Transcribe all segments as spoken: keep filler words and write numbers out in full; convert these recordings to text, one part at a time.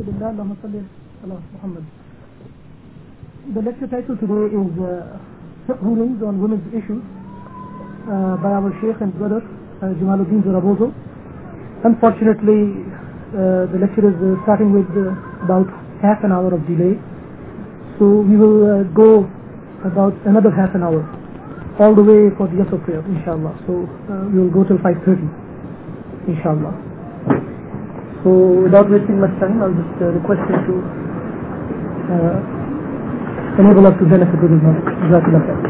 The lecture title today is uh, Rulings on Women's Issues uh, by our Sheikh and brother uh, Jamaluddin Zarabozo. Unfortunately, uh, the lecture is uh, starting with uh, about half an hour of delay, so we will uh, go about another half an hour all the way for the Asr prayer, inshallah. So uh, we will go till five thirty, inshallah. So without wasting much time, I'll just uh, request you to uh, enable us to benefit with his knowledge. Jazakallah khair.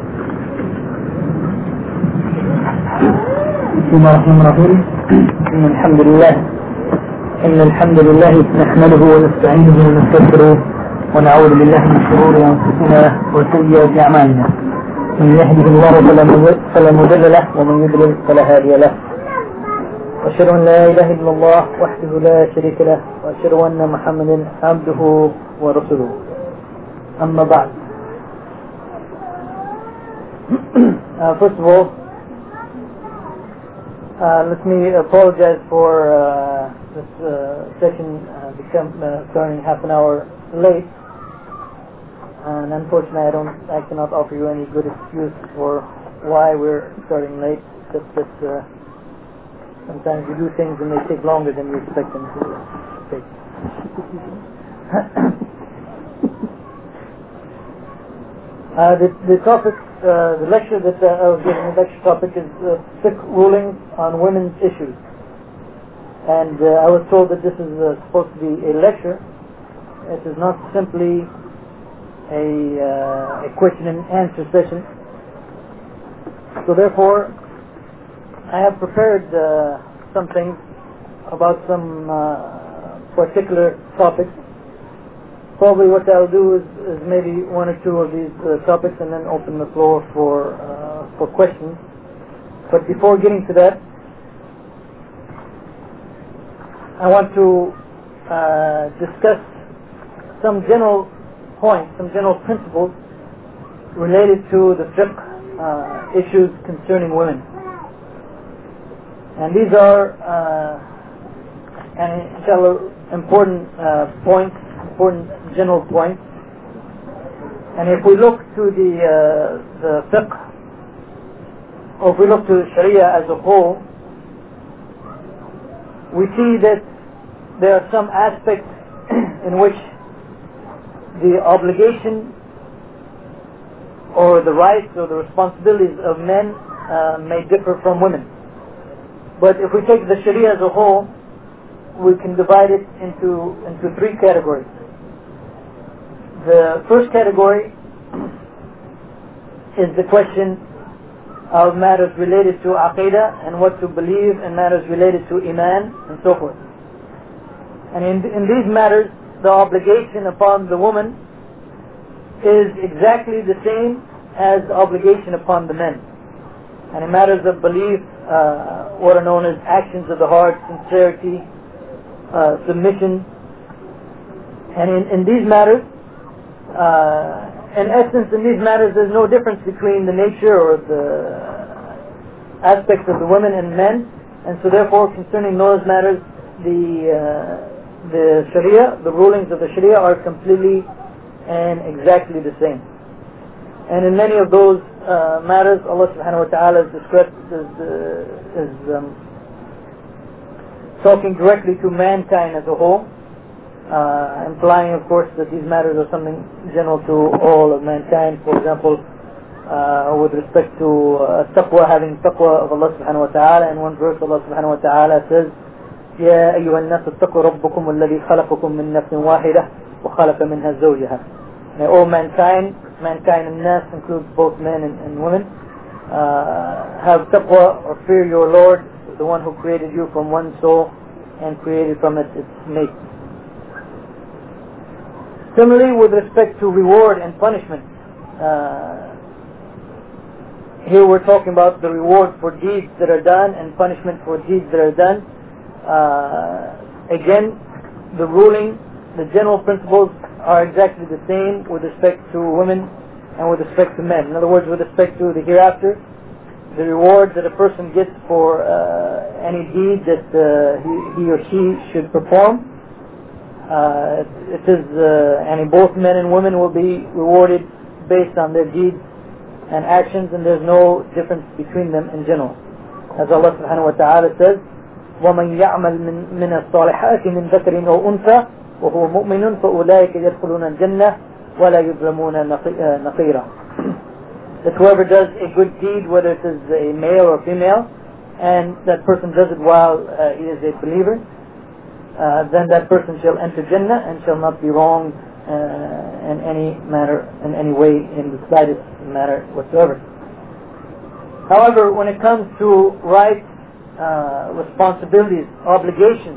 بسم الله الرحمن الرحيم. إن الحمد لله إن الحمد لله نحمده ونستعينه ونستغفره ونعوذ بالله من شرور أنفسنا وسيئات أعمالنا. من يهده الله فلا مضل له ومن يضلل فلا هادي له. وأشهد أن لا إله إلا الله وحده لا شريك له وأشهد أن محمدا عبده ورسوله. أما بعد. uh, First of all, uh, let me apologize for uh, this uh, session uh, become, uh, turning half an hour late. And unfortunately, I don't, I cannot offer you any good excuse for why we're starting late. Just that uh, sometimes you do things and they take longer than you expect them to take. uh, the, the topic, uh, the lecture that uh, I was giving, the lecture topic is uh, fiqh rulings on women's issues. And uh, I was told that this is uh, supposed to be a lecture. It is not simply a, uh, a question and answer session. So therefore, I have prepared uh, some things about some uh, particular topics. Probably what I'll do is, is maybe one or two of these uh, topics and then open the floor for uh, for questions. But before getting to that, I want to uh, discuss some general points, some general principles related to the fiqh uh, issues concerning women. And these are, uh, and inshallah, important uh, points, important general points. And if we look to the uh, the fiqh, or if we look to Sharia as a whole, we see that there are some aspects in which the obligation or the rights or the responsibilities of men uh, may differ from women. But if we take the Sharia as a whole, we can divide it into into three categories. The first category is the question of matters related to aqidah and what to believe, and matters related to iman and so forth. And in, in these matters, the obligation upon the woman is exactly the same as the obligation upon the men. And in matters of belief, uh, what are known as actions of the heart, sincerity, uh, submission. And in, in these matters, uh, in essence, in these matters, there's no difference between the nature or the aspects of the women and men. And so therefore, concerning those matters, the uh, the Sharia, the rulings of the Sharia are completely and exactly the same. And in many of those uh, matters, Allah subhanahu wa ta'ala is described as, uh, as um, talking directly to mankind as a whole, uh, implying of course that these matters are something general to all of mankind. For example, uh, with respect to uh, taqwa, having taqwa of Allah subhanahu wa ta'ala, in one verse Allah subhanahu wa ta'ala says, يا أيها الناس اتقوا ربكم الذي خلقكم من نفس واحدة وخلق منها زوجها. May all mankind, mankind and nas includes both men and, and women, uh, have taqwa or fear your Lord, the one who created you from one soul and created from it its mate. Similarly, with respect to reward and punishment, uh, here we're talking about the reward for deeds that are done and punishment for deeds that are done. Uh, again, the ruling, the general principles are exactly the same with respect to women and with respect to men. In other words, with respect to the hereafter, the reward that a person gets for uh, any deed that uh, he, he or she should perform, Uh, it, it is, uh, and both men and women will be rewarded based on their deeds and actions, and there's no difference between them in general. As Allah subhanahu wa ta'ala says, وَمَنْ يَعْمَلْ مِنْ, مِنَ الصَّالِحَاتِ مِنْ ذَكَرٍ أَوْ أُنْثَى وَهُوَ مُؤْمِنٌ فَأُولَٰئِكَ يَدْخُلُونَ الْجَنَّةَ وَلَا يُظْلَمُونَ نَقِيرًا. That whoever does a good deed, whether it is a male or female, and that person does it while uh, he is a believer, uh, then that person shall enter Jannah and shall not be wronged uh, in any manner, in any way, in the slightest matter whatsoever. However, when it comes to rights, uh, responsibilities, obligations,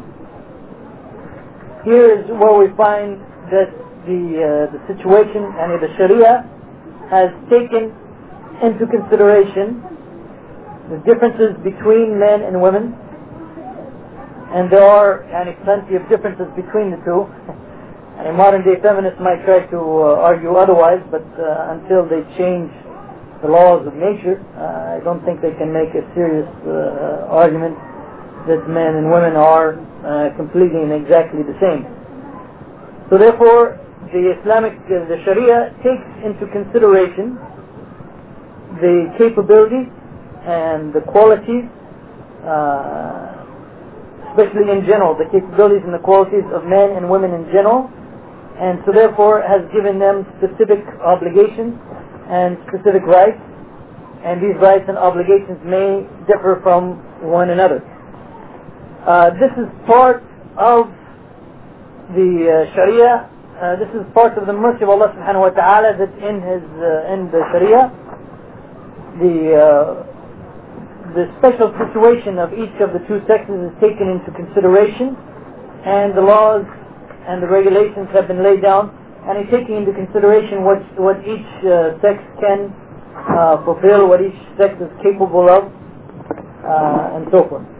here is where we find that the uh, the situation and the Sharia has taken into consideration the differences between men and women, and there are and plenty of differences between the two. And a modern day feminist might try to uh, argue otherwise, but uh, until they change the laws of nature, uh, I don't think they can make a serious uh, argument that men and women are uh, completely and exactly the same. So therefore, the Islamic, uh, the Sharia takes into consideration the capabilities and the qualities, uh, especially in general, the capabilities and the qualities of men and women in general, and so therefore has given them specific obligations and specific rights, and these rights and obligations may differ from one another. Uh, this is part of the uh, Sharia. Uh, this is part of the mercy of Allah subhanahu wa ta'ala, that in his uh, in the Sharia, the uh, the special situation of each of the two sexes is taken into consideration, and the laws and the regulations have been laid down, and he's taking into consideration what what each uh, sex can uh, fulfill, what each sex is capable of, uh, and so forth.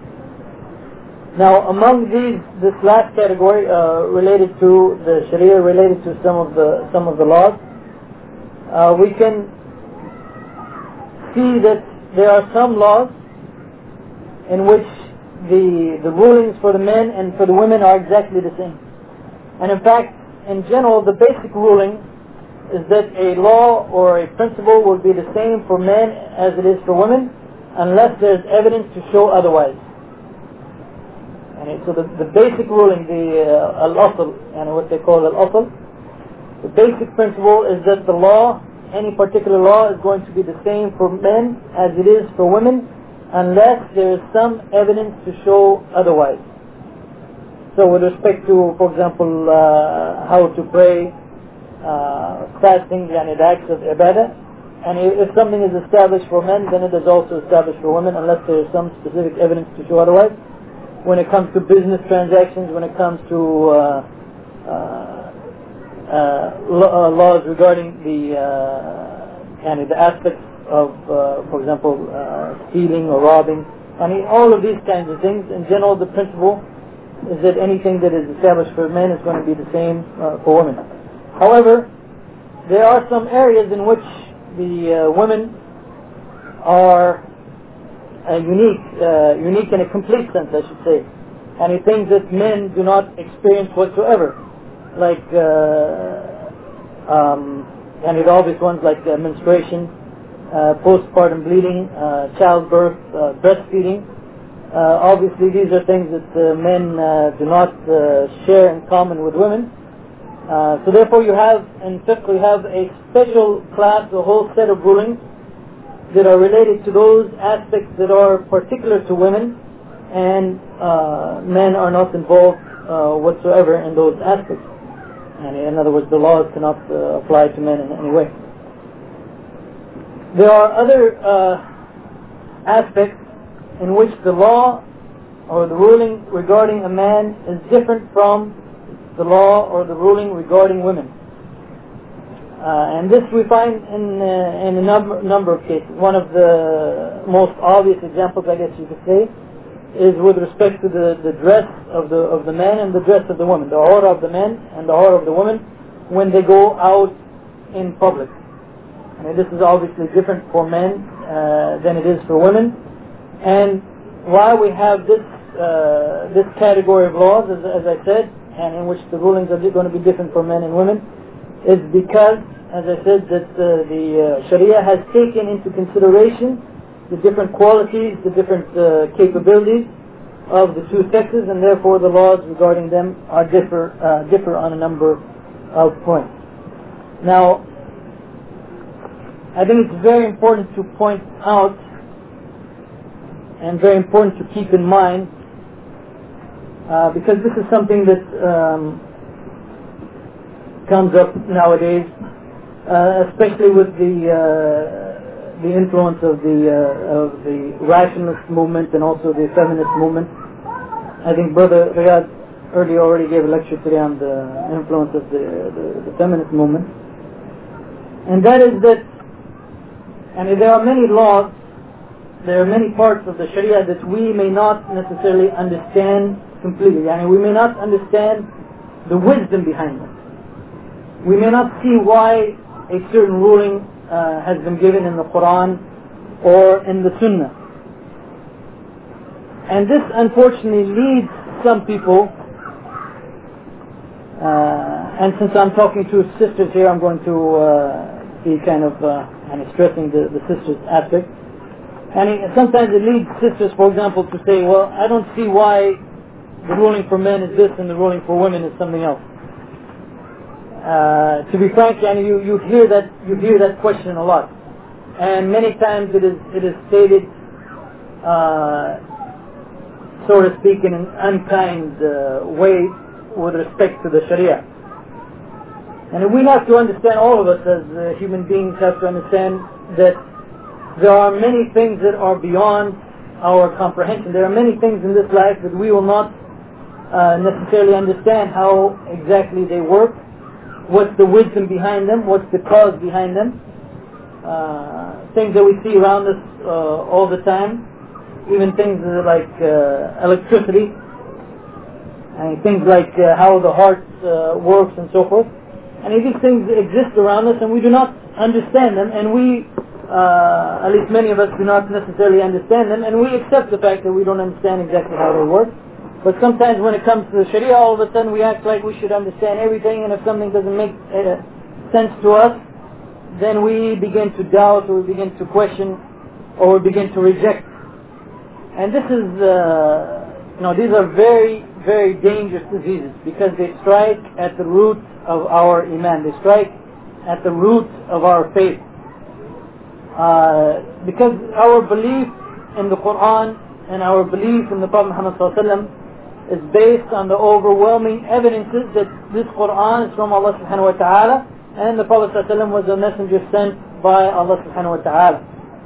Now, among these, this last category uh, related to the Sharia, related to some of the some of the laws, uh, we can see that there are some laws in which the the rulings for the men and for the women are exactly the same. And in fact, in general, the basic ruling is that a law or a principle will be the same for men as it is for women, unless there's evidence to show otherwise. And so the, the basic ruling, the uh, al-asl, and what they call al-asl, the basic principle is that the law, any particular law, is going to be the same for men as it is for women, unless there is some evidence to show otherwise. So with respect to, for example, uh, how to pray, uh, fasting, yani the acts of ibadah, and if something is established for men, then it is also established for women, unless there is some specific evidence to show otherwise. When it comes to business transactions, when it comes to uh, uh, uh, laws regarding the uh, yani the aspects of, uh, for example, uh, stealing or robbing, I mean, all of these kinds of things, in general, the principle is that anything that is established for men is going to be the same uh, for women. However, there are some areas in which the uh, women are uh, unique, uh, unique in a complete sense, I should say, and things that men do not experience whatsoever, like uh, um, and the obvious ones like uh, menstruation, uh, postpartum bleeding, uh, childbirth, uh, breastfeeding. Uh, obviously, these are things that uh, men uh, do not uh, share in common with women. Uh, so therefore, you have, in fiqh, you have a special class, a whole set of rulings that are related to those aspects that are particular to women, and uh, men are not involved uh, whatsoever in those aspects. And in other words, the laws cannot uh, apply to men in any way. There are other uh, aspects in which the law or the ruling regarding a man is different from the law or the ruling regarding women. Uh, and this we find in uh, in a number, number of cases. One of the most obvious examples, I guess you could say, is with respect to the, the dress of the of the man and the dress of the woman, the aura of the men and the aura of the women when they go out in public. I mean, this is obviously different for men uh, than it is for women. And why we have this uh, this category of laws, as, as I said, and in which the rulings are going to be different for men and women, is because, as I said, that uh, the uh, Sharia has taken into consideration the different qualities, the different uh, capabilities of the two sexes, and therefore the laws regarding them are differ uh, differ on a number of points. Now, I think it's very important to point out, and very important to keep in mind, uh, because this is something that um, comes up nowadays, uh, especially with the uh, the influence of the uh, of the rationalist movement and also the feminist movement. I think Brother Riyad earlier already gave a lecture today on the influence of the, the, the feminist movement. And that is that, and there are many laws, there are many parts of the Sharia that we may not necessarily understand completely. I mean, we may not understand the wisdom behind them. We may not see why a certain ruling Uh, has been given in the Quran or in the Sunnah. And this unfortunately leads some people, uh, and since I'm talking to sisters here, I'm going to uh, be kind of uh, and stressing the, the sisters aspect. And it, sometimes it leads sisters, for example, to say, well, I don't see why the ruling for men is this and the ruling for women is something else. Uh, to be frank, and you, you hear that you hear that question a lot, and many times it is it is stated, uh, so to speak, in an unkind uh, way with respect to the Sharia. And we have to understand, all of us as uh, human beings have to understand that there are many things that are beyond our comprehension. There are many things in this life that we will not uh, necessarily understand how exactly they work. What's the wisdom behind them? What's the cause behind them? Uh, things that we see around us uh, all the time, even things like uh, electricity, and things like uh, how the heart uh, works and so forth. And these things exist around us, and we do not understand them, and we, uh, at least many of us, do not necessarily understand them, and we accept the fact that we don't understand exactly how they work. But sometimes when it comes to the Sharia, all of a sudden we act like we should understand everything, and if something doesn't make uh, sense to us, then we begin to doubt, or we begin to question, or we begin to reject. And this is, uh, you know, these are very, very dangerous diseases, because they strike at the root of our iman. They strike at the root of our faith. Uh, because our belief in the Quran and our belief in the Prophet Muhammad sallallahu alaihi wasallam is based on the overwhelming evidences that this Quran is from Allah subhanahu wa ta'ala, and the Prophet sallallahu alaihi wasallam was a messenger sent by Allah subhanahu wa ta'ala.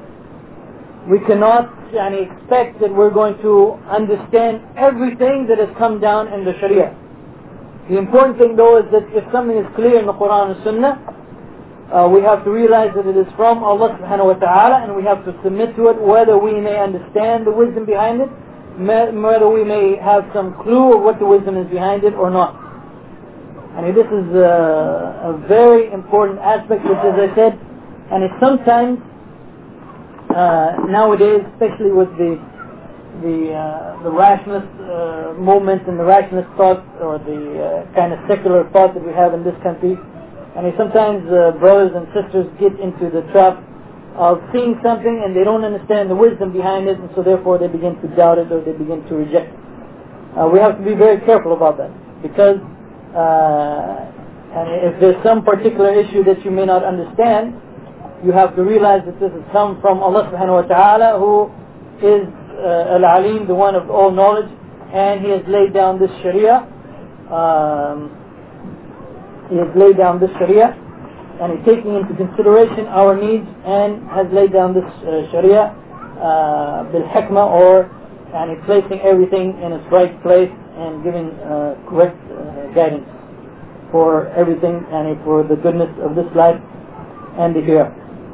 We cannot yani, expect that we're going to understand everything that has come down in the Sharia. The important thing though is that if something is clear in the Quran and Sunnah, uh, we have to realize that it is from Allah subhanahu wa ta'ala, and we have to submit to it, whether we may understand the wisdom behind it, whether we may have some clue of what the wisdom is behind it or not. I mean, this is a, a very important aspect, which, as I said, and it's sometimes uh, nowadays, especially with the the uh, the rationalist uh, movement and the rationalist thought, or the uh, kind of secular thought that we have in this country, I mean, sometimes uh, brothers and sisters get into the trap of seeing something and they don't understand the wisdom behind it, and so therefore they begin to doubt it, or they begin to reject it. Uh, we have to be very careful about that, because uh, and if there's some particular issue that you may not understand, you have to realize that this has come from Allah subhanahu wa ta'ala, who is uh, Al-Alim, the one of all knowledge, and He has laid down this Sharia. Um, he has laid down this Sharia, and He's taking into consideration our needs, and has laid down this uh, Sharia uh, bil-hikmah, or and He's placing everything in its right place and giving uh, correct uh, guidance for everything, and for the goodness of this life and the hereafter.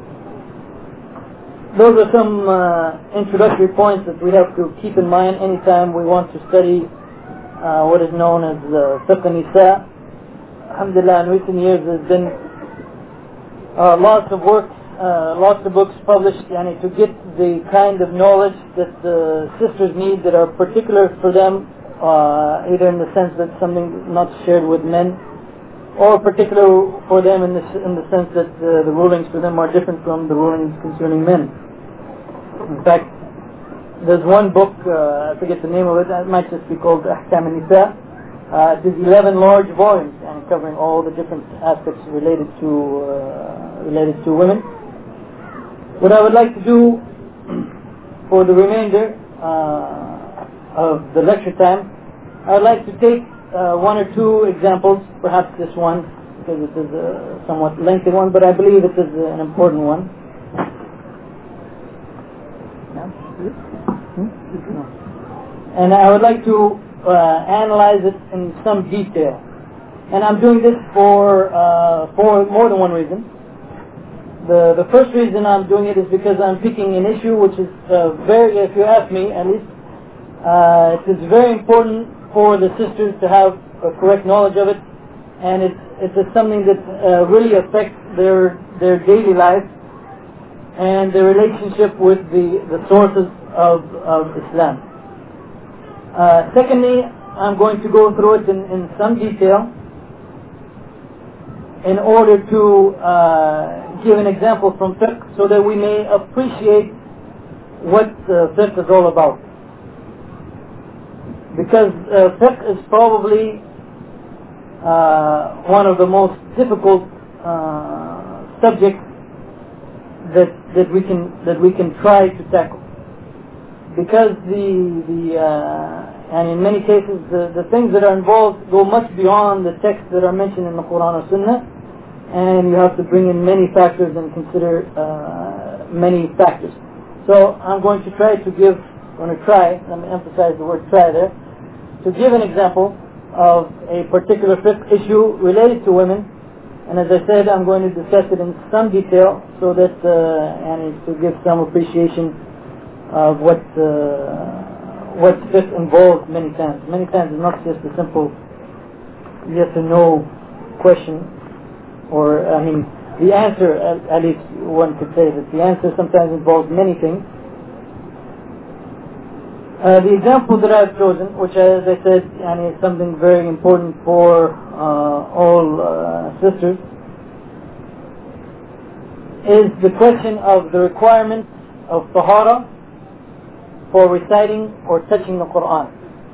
Those are some uh, introductory points that we have to keep in mind anytime we want to study uh, what is known as uh, Fiqh Nisa. Alhamdulillah, in recent years there's been uh, lots of works, uh, lots of books published, yani, to get the kind of knowledge that the sisters need, that are particular for them, uh, either in the sense that something not shared with men, or particular for them in the, in the sense that uh, the rulings for them are different from the rulings concerning men. In fact, there's one book, uh, I forget the name of it, it might just be called Ahkam al-Nisa. Uh, it is eleven large volumes and covering all the different aspects related to uh, related to women. What I would like to do for the remainder uh, of the lecture time, I would like to take uh, one or two examples, perhaps this one, because it is a somewhat lengthy one, but I believe it is an important one. And I would like to uh, analyze it in some detail. And I'm doing this for uh, for more than one reason. The the first reason I'm doing it is because I'm picking an issue which is uh, very, if you ask me at least, uh, it is very important for the sisters to have a correct knowledge of it, and it's it's something that uh, really affects their their daily life and their relationship with the the sources of of Islam. Uh, secondly, I'm going to go through it in, in some detail in order to uh, give an example from fiqh so that we may appreciate what uh, fiqh is all about. Because uh, fiqh is probably uh, one of the most difficult uh, subjects that that we can that we can try to tackle. Because the the uh, and in many cases the, the things that are involved go much beyond the texts that are mentioned in the Quran or Sunnah, and you have to bring in many factors and consider uh, many factors. So I'm going to try to give, I'm going to try, let me emphasize the word try there, to give an example of a particular fiqh issue related to women, and as I said, I'm going to discuss it in some detail so that uh, and to give some appreciation of what uh, what fiqh involves many times. Many times it's not just a simple yes or no question, or I mean the answer, at, at least one could say that the answer sometimes involves many things. Uh, the example that I've chosen, which as I said yani, is something very important for uh, all uh, sisters, is the question of the requirement of tahara for reciting or touching the Quran.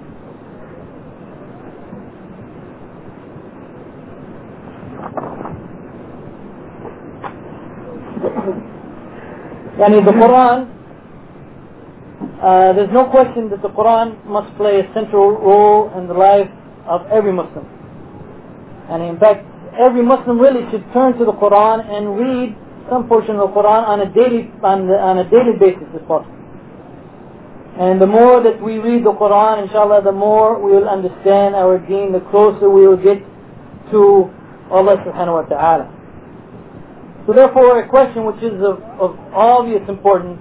Yani the Quran, uh, there's no question that the Quran must play a central role in the life of every Muslim. And in fact, every Muslim really should turn to the Quran and read some portion of the Quran on a daily on, the, on a daily basis if possible. And the more that we read the Quran, inshallah, the more we will understand our deen, the closer we will get to Allah subhanahu wa ta'ala. So therefore, a question which is of, of obvious importance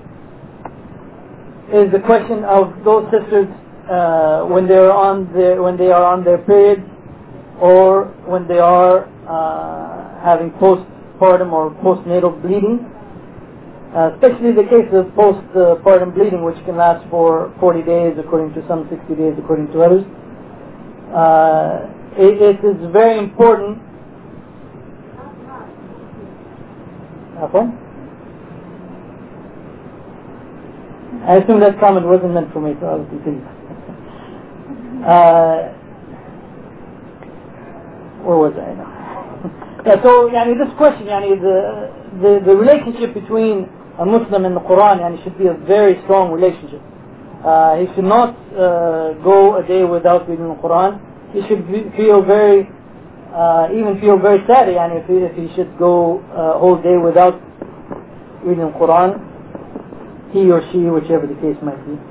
is the question of those sisters uh, when they are on their when they are on their periods, or when they are uh, having postpartum or postnatal bleeding. Uh, especially the case of postpartum bleeding, which can last for forty days according to some, sixty days according to others. Uh, it, it is very important. I assume that comment wasn't meant for me, so I'll continue. uh, where was I now? yeah, so yani, this question, yani, the, the, the relationship between a Muslim and the Quran yani, should be a very strong relationship. Uh, he should not uh, go a day without reading the Quran. He should be, feel very, uh, even feel very sad yani, if, he, if he should go a whole day without reading the Quran. He or she, whichever the case might be.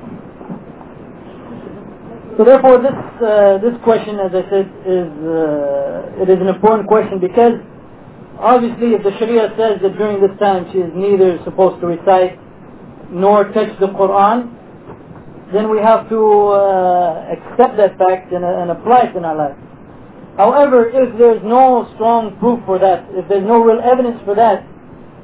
So therefore, this uh, this question, as I said, is uh, it is an important question because obviously, if the Sharia says that during this time she is neither supposed to recite nor touch the Quran, then we have to uh, accept that fact and, uh, and apply it in our life. However, if there is no strong proof for that, if there is no real evidence for that,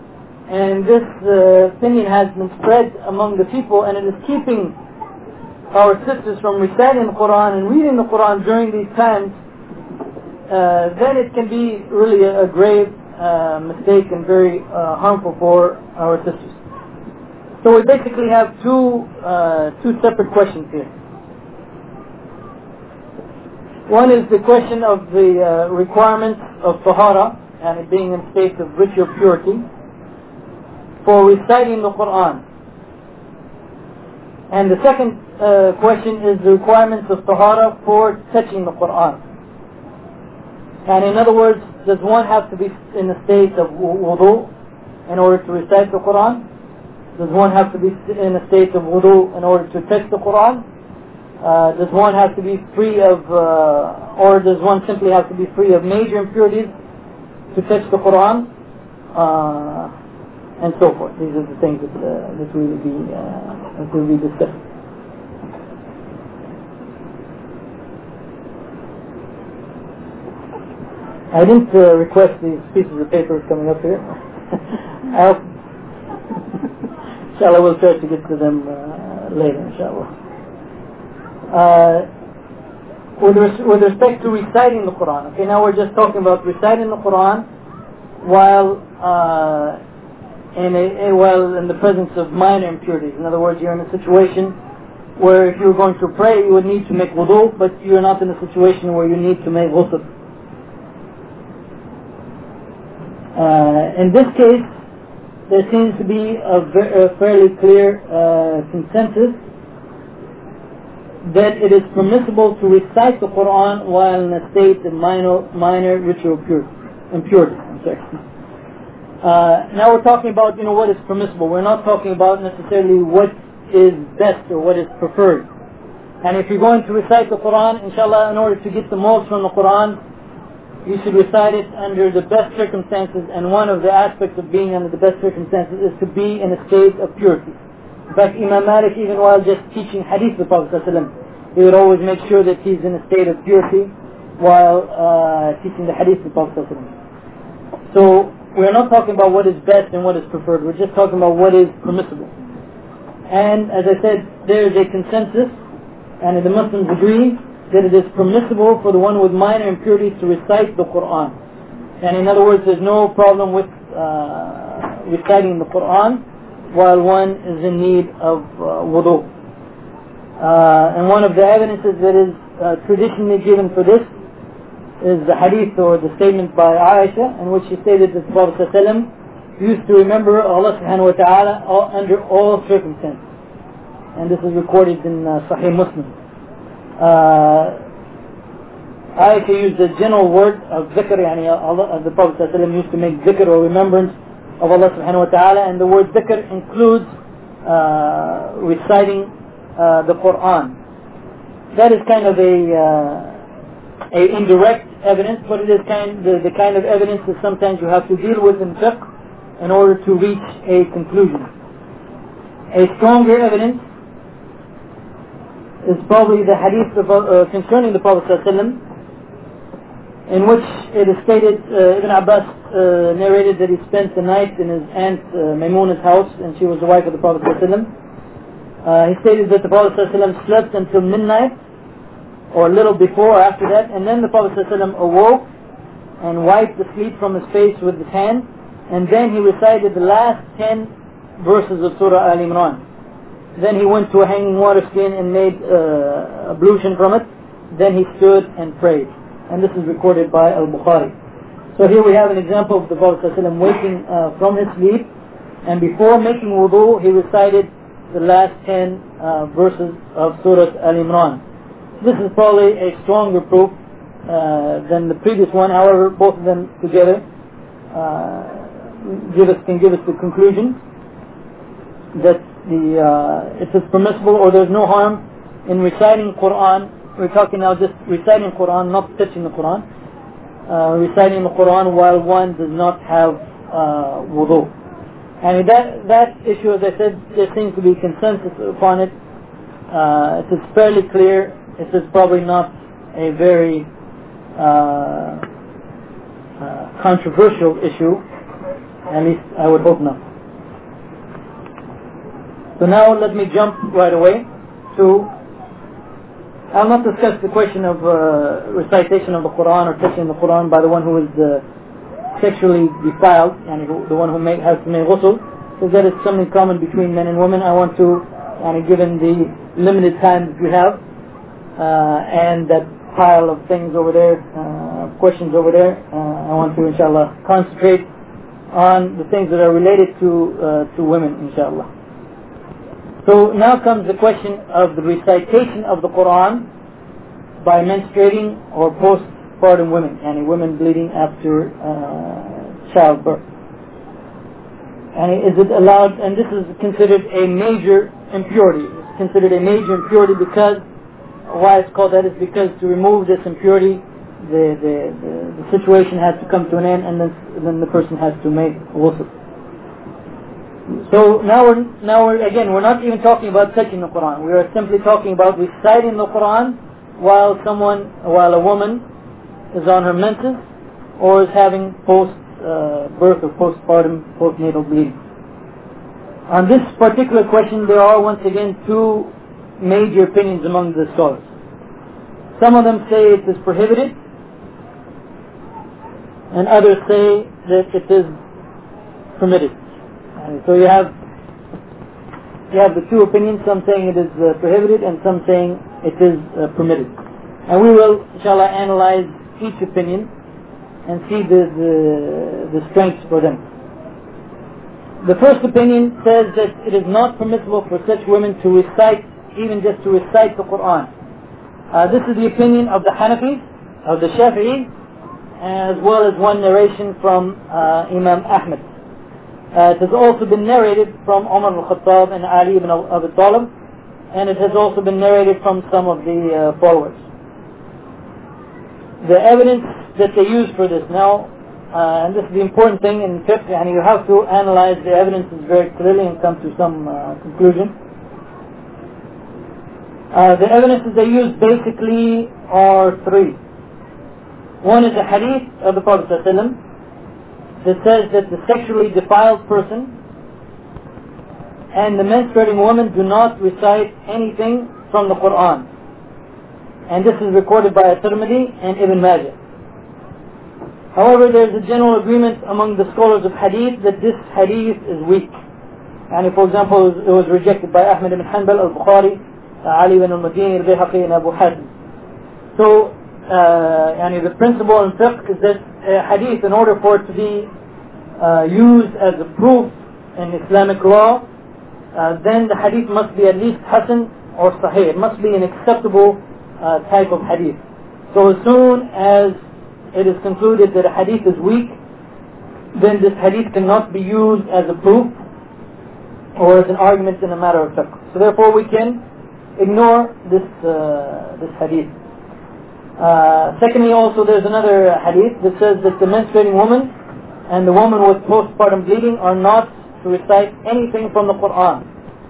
and this uh, opinion has been spread among the people, and it is keeping our sisters from reciting the Quran and reading the Quran during these times, uh, then it can be really a, a grave uh, mistake and very uh, harmful for our sisters. So we basically have two uh, two separate questions here. One is the question of the uh, requirements of tahara, and it being in a state of ritual purity, for reciting the Quran. And the second uh, question is the requirements of tahara for touching the Quran. And in other words, does one have to be in a state of wudu in order to recite the Quran? Does one have to be in a state of wudu in order to touch the Quran? Uh, does one have to be free of, uh, or does one simply have to be free of major impurities to touch the Quran? Uh, and so forth. These are the things that, uh, that we will be, uh, that will be discussed. I didn't uh, request these pieces of paper coming up here. I hope, inshallah, we'll try to get to them uh, later, inshallah. Uh, with, res- with respect to reciting the Quran, okay, now we're just talking about reciting the Quran while uh, in a, a while in the presence of minor impurities. In other words, you're in a situation where if you were going to pray, you would need to make wudu, but you're not in a situation where you need to make ghusl. Uh, in this case, there seems to be a, ver- a fairly clear uh, consensus that it is permissible to recite the Quran while in a state of minor, minor ritual purity, impurity. I'm sorry. Uh, now we're talking about, you know, what is permissible. We're not talking about necessarily what is best or what is preferred. And if you're going to recite the Quran, inshallah, in order to get the most from the Quran, you should recite it under the best circumstances. And one of the aspects of being under the best circumstances is to be in a state of purity. In fact, Imam Malik, even while just teaching hadith of the Prophet ﷺ, he would always make sure that he's in a state of purity while uh, teaching the hadith of the Prophet ﷺ. So we're not talking about what is best and what is preferred. We're just talking about what is permissible. And as I said, there is a consensus, and the Muslims agree that it is permissible for the one with minor impurities to recite the Quran. And in other words, there's no problem with uh, reciting the Quran while one is in need of uh, wudu. Uh, and one of the evidences that is uh, traditionally given for this is the hadith or the statement by Aisha, in which she stated that the Prophet ﷺ used to remember Allah subhanahu wa ta'ala all, under all circumstances. And this is recorded in uh, Sahih Muslim. Uh, Aisha used the general word of dhikr, yani Allah, the Prophet ﷺ used to make dhikr or remembrance of Allah subhanahu wa ta'ala, and the word dhikr includes uh, reciting uh, the Quran. That is kind of a, uh, a indirect evidence, but it is kind the, the kind of evidence that sometimes you have to deal with in fiqh in order to reach a conclusion. A stronger evidence is probably the hadith of, uh, concerning the Prophet ﷺ, in which it is stated, uh, Ibn Abbas uh, narrated that he spent the night in his aunt uh, Maymuna's house, and she was the wife of the Prophet ﷺ. Uh, he stated that the Prophet ﷺ slept until midnight, or a little before or after that, and then the Prophet ﷺ awoke and wiped the sleep from his face with his hand, and then he recited the last ten verses of Surah Al-Imran. Then he went to a hanging water skin and made uh, ablution from it. Then he stood and prayed. And this is recorded by Al-Bukhari. So here we have an example of the Prophet ﷺ waking uh, from his sleep, and before making wudu, he recited the last ten uh, verses of Surah Al-Imran. This is probably a stronger proof uh, than the previous one. However, both of them together uh, give us can give us the conclusion that the uh, it is permissible, or there's no harm in reciting Quran. We're talking now just reciting Quran, not touching the Quran. Uh, reciting the Quran while one does not have uh, wudu. And that that issue, as I said, there seems to be consensus upon it. Uh, it is fairly clear. It is probably not a very uh, uh, controversial issue. At least I would hope not. So now let me jump right away to I'll not discuss the question of uh, recitation of the Quran or touching the Quran by the one who is uh, sexually defiled, and who, the one who make, has to make ghusl, because that is something common between men and women. I want to, and given the limited time that we have, uh, and that pile of things over there, uh, questions over there, uh, I want to, inshallah, concentrate on the things that are related to uh, to women, inshallah. So now comes the question of the recitation of the Quran by menstruating or postpartum women, and women bleeding after uh, childbirth. And is it allowed? And this is considered a major impurity. It's considered a major impurity because why it's called that is because to remove this impurity, the the, the, the situation has to come to an end, and then then the person has to make ghusl. So now we're now we're again we're not even talking about touching the Quran. We are simply talking about reciting the Quran while someone while a woman is on her menses or is having post uh, birth or postpartum postnatal bleeding. On this particular question, there are once again two major opinions among the scholars. Some of them say it is prohibited, and others say that it is permitted. And so you have you have the two opinions, some saying it is uh, prohibited and some saying it is uh, permitted. And we will, inshallah, analyze each opinion and see the, the, the strengths for them. The first opinion says that it is not permissible for such women to recite, even just to recite the Quran. Uh, this is the opinion of the Hanafis, of the Shafi'is, as well as one narration from uh, Imam Ahmad. Uh, it has also been narrated from Umar al-Khattab and Ali ibn Abi Talib, and it has also been narrated from some of the uh, followers. The evidence that they use for this now, uh, and this is the important thing in fiqh, and you have to analyze the evidences very clearly and come to some uh, conclusion. Uh, the evidences they use basically are three. One is a hadith of the Prophet ﷺ that says that the sexually defiled person and the menstruating woman do not recite anything from the Quran. And this is recorded by At-Tirmidhi and Ibn Majah. However, there is a general agreement among the scholars of hadith that this hadith is weak. And for example, it was rejected by Ahmad ibn Hanbal, Al-Bukhari, Ali ibn al-Madini, Al-Bayhaqi, and Abu Hatim. So, uh, yani the principle in fiqh is that uh, hadith, in order for it to be uh, used as a proof in Islamic law, uh, then the hadith must be at least hasan or sahih. It must be an acceptable uh, type of hadith. So as soon as it is concluded that a hadith is weak, then this hadith cannot be used as a proof or as an argument in a matter of fiqh. So therefore we can ignore this uh, this hadith. Uh, secondly, also there's another hadith that says that the menstruating woman and the woman with postpartum bleeding are not to recite anything from the Quran.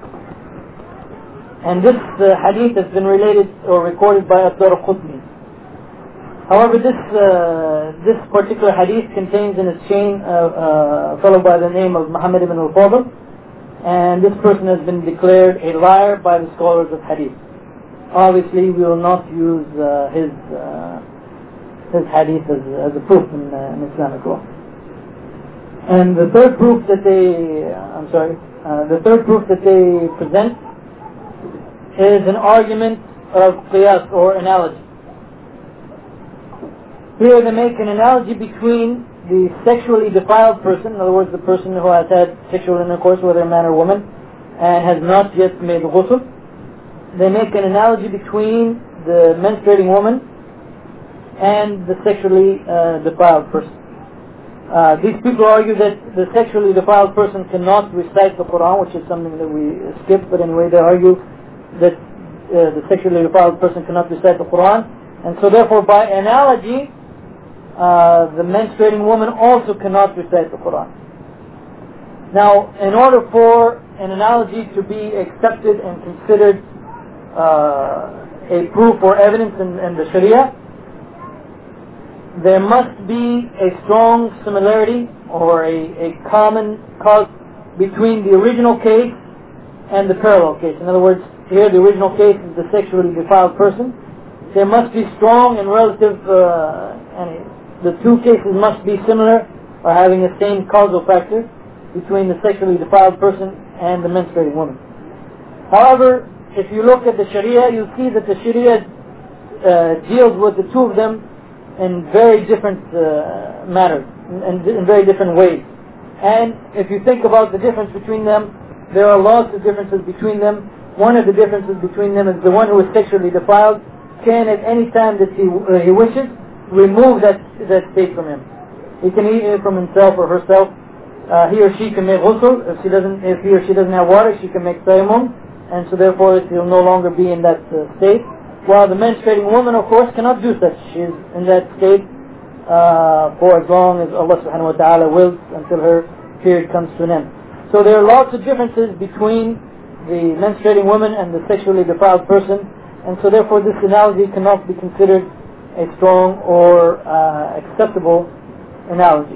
And this uh, hadith has been related or recorded by Ad-Daraqutni. However, this uh, this particular hadith contains in its chain uh, a fellow by the name of Muhammad ibn al-Fadl, and this person has been declared a liar by the scholars of hadith. Obviously, we will not use uh, his uh, his hadith as, as a proof in, uh, in Islamic law. And the third proof that they, uh, I'm sorry, uh, the third proof that they present is an argument of qiyas or analogy. Here they make an analogy between the sexually defiled person, in other words, the person who has had sexual intercourse, whether a man or woman, and has not yet made ghusl. They make an analogy between the menstruating woman and the sexually uh, defiled person. Uh, these people argue that the sexually defiled person cannot recite the Quran, which is something that we skip, but anyway, they argue that uh, the sexually defiled person cannot recite the Quran, and so therefore by analogy, uh, the menstruating woman also cannot recite the Quran. Now, in order for an analogy to be accepted and considered uh, a proof or evidence in, in the Sharia, there must be a strong similarity or a, a common cause between the original case and the parallel case. In other words, here the original case is the sexually defiled person, they must be strong and relative, uh, and the two cases must be similar or having the same causal factor between the sexually defiled person and the menstruating woman. However, if you look at the Sharia, you see that the Sharia uh, deals with the two of them in very different uh, matters, in, in very different ways. And if you think about the difference between them, there are lots of differences between them. One of the differences between them is the one who is sexually defiled can at any time that he, uh, he wishes remove that that state from him. He can eat it from himself or herself. Uh, he or she can make ghusl. If she doesn't, if he or she doesn't have water, she can make tayammum, and so therefore he will no longer be in that uh, state. While the menstruating woman, of course, cannot do such. She is in that state uh, for as long as Allah subhanahu wa ta'ala wills, until her period comes to an end. So there are lots of differences between the menstruating woman and the sexually defiled person, and so therefore this analogy cannot be considered a strong or uh, acceptable analogy.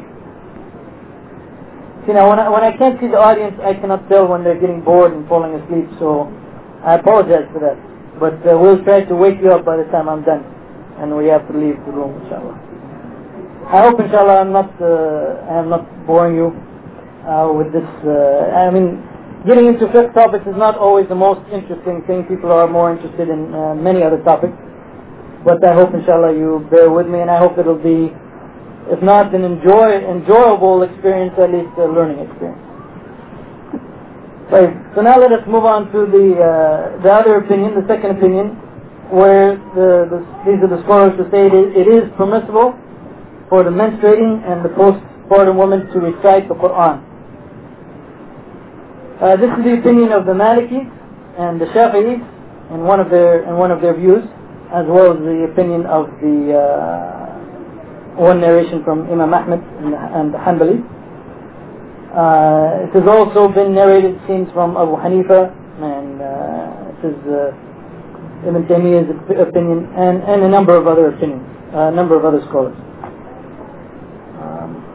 See, now when I, when I can't see the audience, I cannot tell when they're getting bored and falling asleep, so I apologize for that. But uh, we'll try to wake you up by the time I'm done, and we have to leave the room, inshallah. I hope, inshallah, I'm not uh, I'm not boring you uh, with this. Uh, I mean, getting into fiqh topics is not always the most interesting thing. People are more interested in uh, many other topics. But I hope, inshallah, you bear with me, and I hope it'll be, if not an enjoy, enjoyable experience, at least a learning experience. Right. So now let us move on to the uh, the other opinion, the second opinion, where the, the these are the scholars who say it is, it is permissible for the menstruating and the postpartum woman to recite the Quran. Uh, this is the opinion of the Malikis and the Shafi'is in one of their in one of their views, as well as the opinion of the uh, one narration from Imam Ahmed and the, and the Hanbali. Uh, it has also been narrated, seems, from Abu Hanifa, and uh, it is uh, Ibn Taymiyyah's opinion, and, and a number of other opinions, a uh, number of other scholars. Um,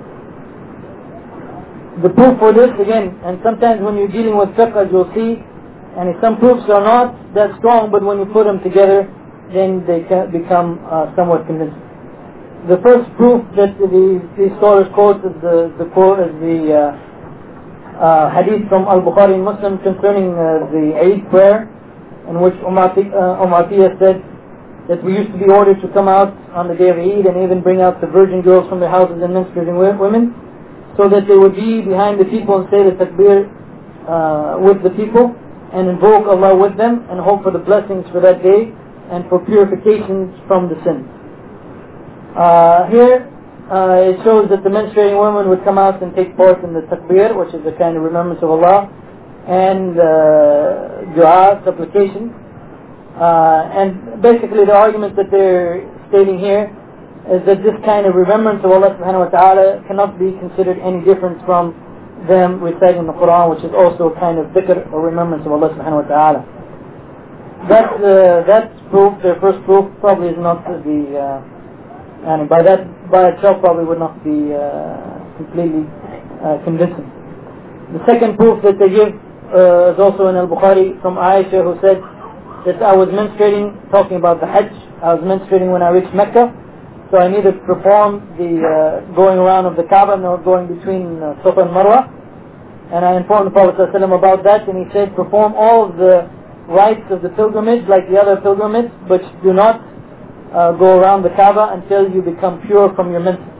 the proof for this, again, and sometimes when you're dealing with fiqh, as you'll see, and some proofs are not that strong, but when you put them together, then they can become uh, somewhat convincing. The first proof that the, these scholars quote is the, the quote is the uh, uh, hadith from Al-Bukhari and Muslim concerning uh, the Eid prayer, in which Umm Atiyah said that we used to be ordered to come out on the day of Eid and even bring out the virgin girls from their houses and menstruating women, so that they would be behind the people and say the takbir uh, with the people and invoke Allah with them and hope for the blessings for that day and for purifications from the sins. Uh, here uh, it shows that the menstruating woman would come out and take part in the takbir, which is a kind of remembrance of Allah, and uh, dua, supplication. Uh, and basically the argument that they're stating here is that this kind of remembrance of Allah subhanahu wa ta'ala cannot be considered any different from them reciting the Quran, which is also a kind of dhikr or remembrance of Allah subhanahu wa ta'ala. That, uh, that proof, their first proof, probably is not the uh, and by that by itself probably would not be uh, completely uh, convincing. The second proof that they give uh, is also in Al-Bukhari from Aisha, who said that I was menstruating, talking about the Hajj, I was menstruating when I reached Mecca, so I neither performed the uh, going around of the Kaaba nor going between uh, Safa and Marwa. And I informed the Prophet ﷺ about that, and he said, perform all of the rites of the pilgrimage like the other pilgrimages, but do not Uh, go around the Kaaba until you become pure from your menses.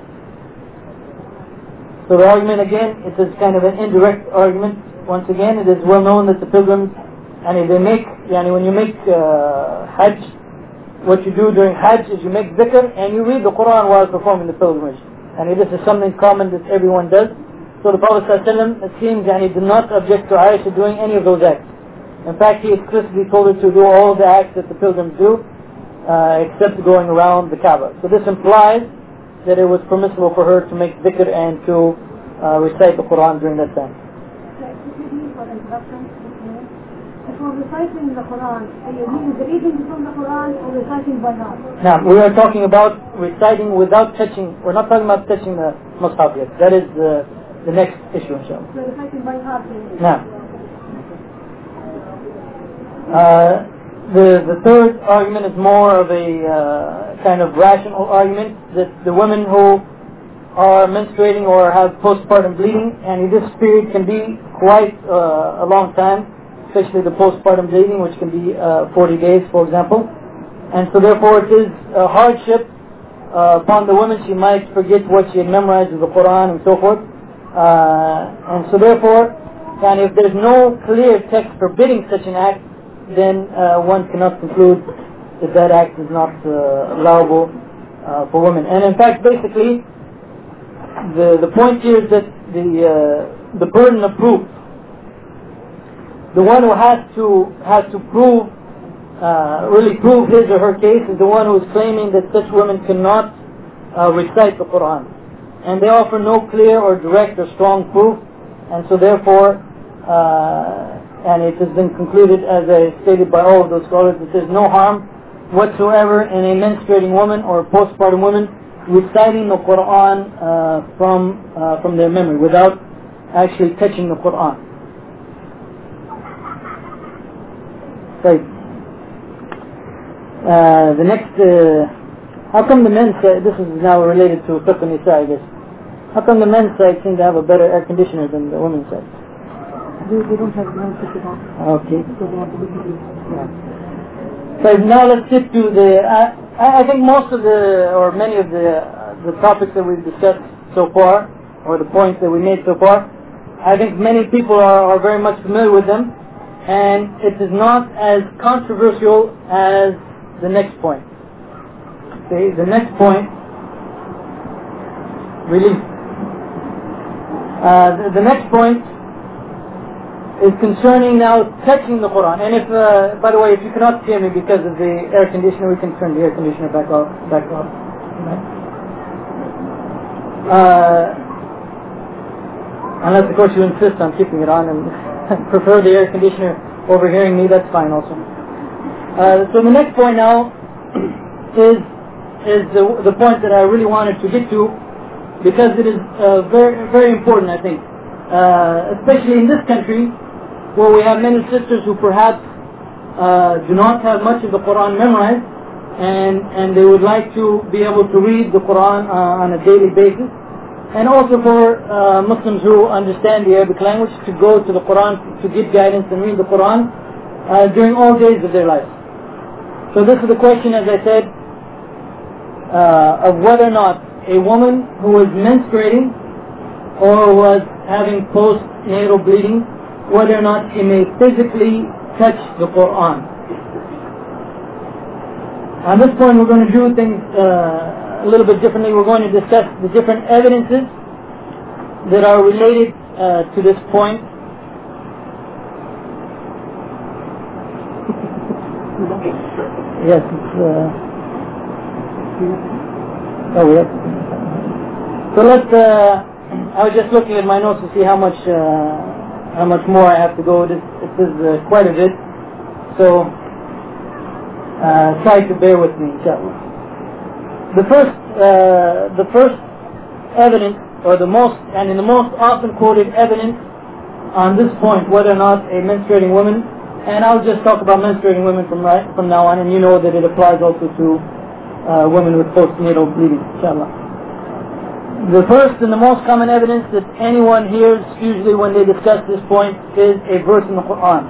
So the argument again, it is kind of an indirect argument. Once again, it is well known that the pilgrims, and they make, yani when you make uh, Hajj, what you do during Hajj is you make dhikr and you read the Quran while performing the pilgrimage. And this is something common that everyone does. So the Prophet ﷺ, it seems, and he did not object to Aisha doing any of those acts. In fact, he explicitly told her to do all the acts that the pilgrims do, Uh, except going around the Kaaba. So this implies that it was permissible for her to make dhikr and to uh, recite the Quran during that time. If we're reciting the Quran, are you reading from the Quran or reciting by heart? Now, we are talking about reciting without touching, we're not talking about touching the Mus'haf yet. That is the, the next issue, inshallah. So reciting by heart. Now, uh, The, the third argument is more of a uh, kind of rational argument, that the women who are menstruating or have postpartum bleeding, and this period can be quite uh, a long time, especially the postpartum bleeding, which can be uh, forty days, for example. And so therefore it is a hardship uh, upon the woman. She might forget what she had memorized of the Quran and so forth. Uh, and so therefore, and if there's no clear text forbidding such an act, then uh, one cannot conclude that that act is not uh, allowable uh, for women. And in fact, basically, the the point here is that the uh, the burden of proof, the one who has to has to prove, uh, really prove his or her case, is the one who is claiming that such women cannot uh, recite the Quran, and they offer no clear or direct or strong proof, and so therefore. Uh, And it has been concluded, as I stated by all of those scholars, that there's no harm whatsoever in a menstruating woman or a postpartum woman reciting the Quran uh, from uh, from their memory without actually touching the Quran. Right. Uh, the next, uh, how come the men's side, this is now related to Fiqh Nisa, I guess. How come the men's side seem to have a better air conditioner than the women's side? They, they don't have no ticket on. Okay. So they want to listen to Yeah. So now let's get to the. I, I think most of the, or many of the, uh, the topics that we've discussed so far, or the points that we made so far, I think many people are, are very much familiar with them, and it is not as controversial as the next point. Okay, the next point, really. Uh, the, the next point is concerning now touching the Quran. And if, uh, by the way, if you cannot hear me because of the air conditioner, we can turn the air conditioner back off. Back off. Uh, unless, of course, you insist on keeping it on and prefer the air conditioner overhearing me, that's fine also. Uh, so the next point now is is the, the point that I really wanted to get to, because it is uh, very very important, I think, uh, especially in this country, where we have many sisters who perhaps uh, do not have much of the Quran memorized, and, and they would like to be able to read the Quran uh, on a daily basis, and also for uh, Muslims who understand the Arabic language to go to the Quran to get guidance and read the Quran uh, during all days of their life. So this is the question, as I said, uh, of whether or not a woman who is menstruating or was having postnatal bleeding, whether or not she may physically touch the Quran. On this point, we're going to do things uh, a little bit differently. We're going to discuss the different evidences that are related uh, to this point. Yes, it's, uh, oh, yes. So let's, uh, I was just looking at my notes to see how much uh, how much more I have to go. This, this is uh, quite a bit, so uh, try to bear with me, inshallah. The first, uh, the first evidence, or the most, and in the most often quoted evidence on this point, whether or not a menstruating woman, and I'll just talk about menstruating women from right from now on, and you know that it applies also to uh, women with postnatal bleeding, inshallah. The first and the most common evidence that anyone hears usually when they discuss this point is a verse in the Quran.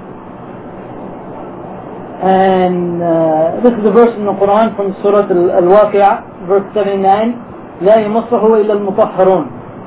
And uh, this is a verse in the Quran from Surah Al-Waqi'ah, verse seventy-nine, لا يمسه إلا المطهرون.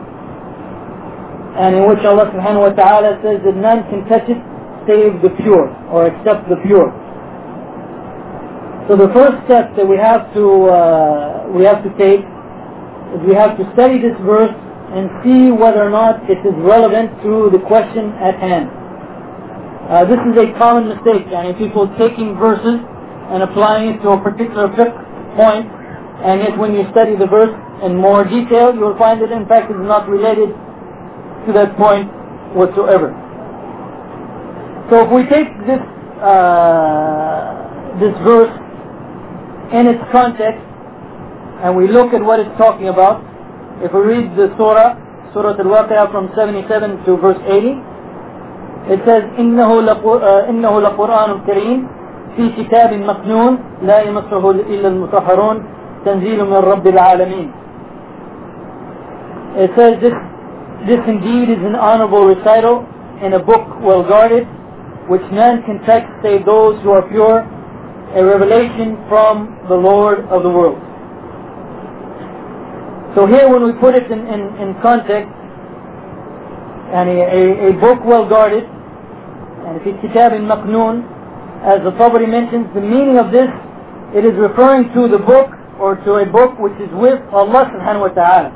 And in which Allah subhanahu wa ta'ala says that none can touch it save the pure, or except the pure. So the first step that we have to uh, we have to take is we have to study this verse and see whether or not it is relevant to the question at hand. Uh, this is a common mistake, and people taking verses and applying it to a particular fiqh point, and yet when you study the verse in more detail, you will find that in fact it is not related to that point whatsoever. So if we take this uh, this verse in its context, and we look at what it's talking about, if we read the surah, Surah Al-Waqi'ah from seventy-seven to verse eighty, it says, إِنَّهُ لَقُرْآنٌ كَرِيمٌ في كتاب مكنون لا يمسه إلا المطهرون تنزيل من رب العالمين. It says this, this indeed is an honorable recital in a book well guarded, which none can touch save those who are pure, a revelation from the Lord of the world. So here when we put it in, in, in context, and a, a, a book well guarded, and if it's kitab in Maknoon, as the Tabari mentions, the meaning of this, it is referring to the book or to a book which is with Allah subhanahu wa ta'ala.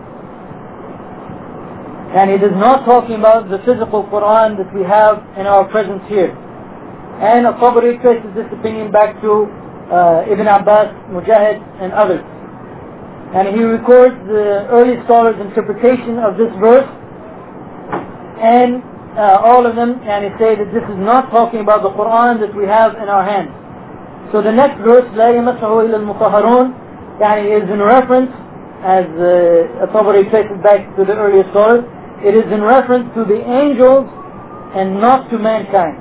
And it is not talking about the physical Quran that we have in our presence here. And Al-Tabari traces this opinion back to uh, Ibn Abbas, Mujahid and others. And he records the early scholars' interpretation of this verse, and uh, all of them and he say that this is not talking about the Quran that we have in our hands. So the next verse, لا يمسه إلا المطهرون, يعني is in reference, as uh, Tabari traces back to the earlier scholars, it is in reference to the angels and not to mankind.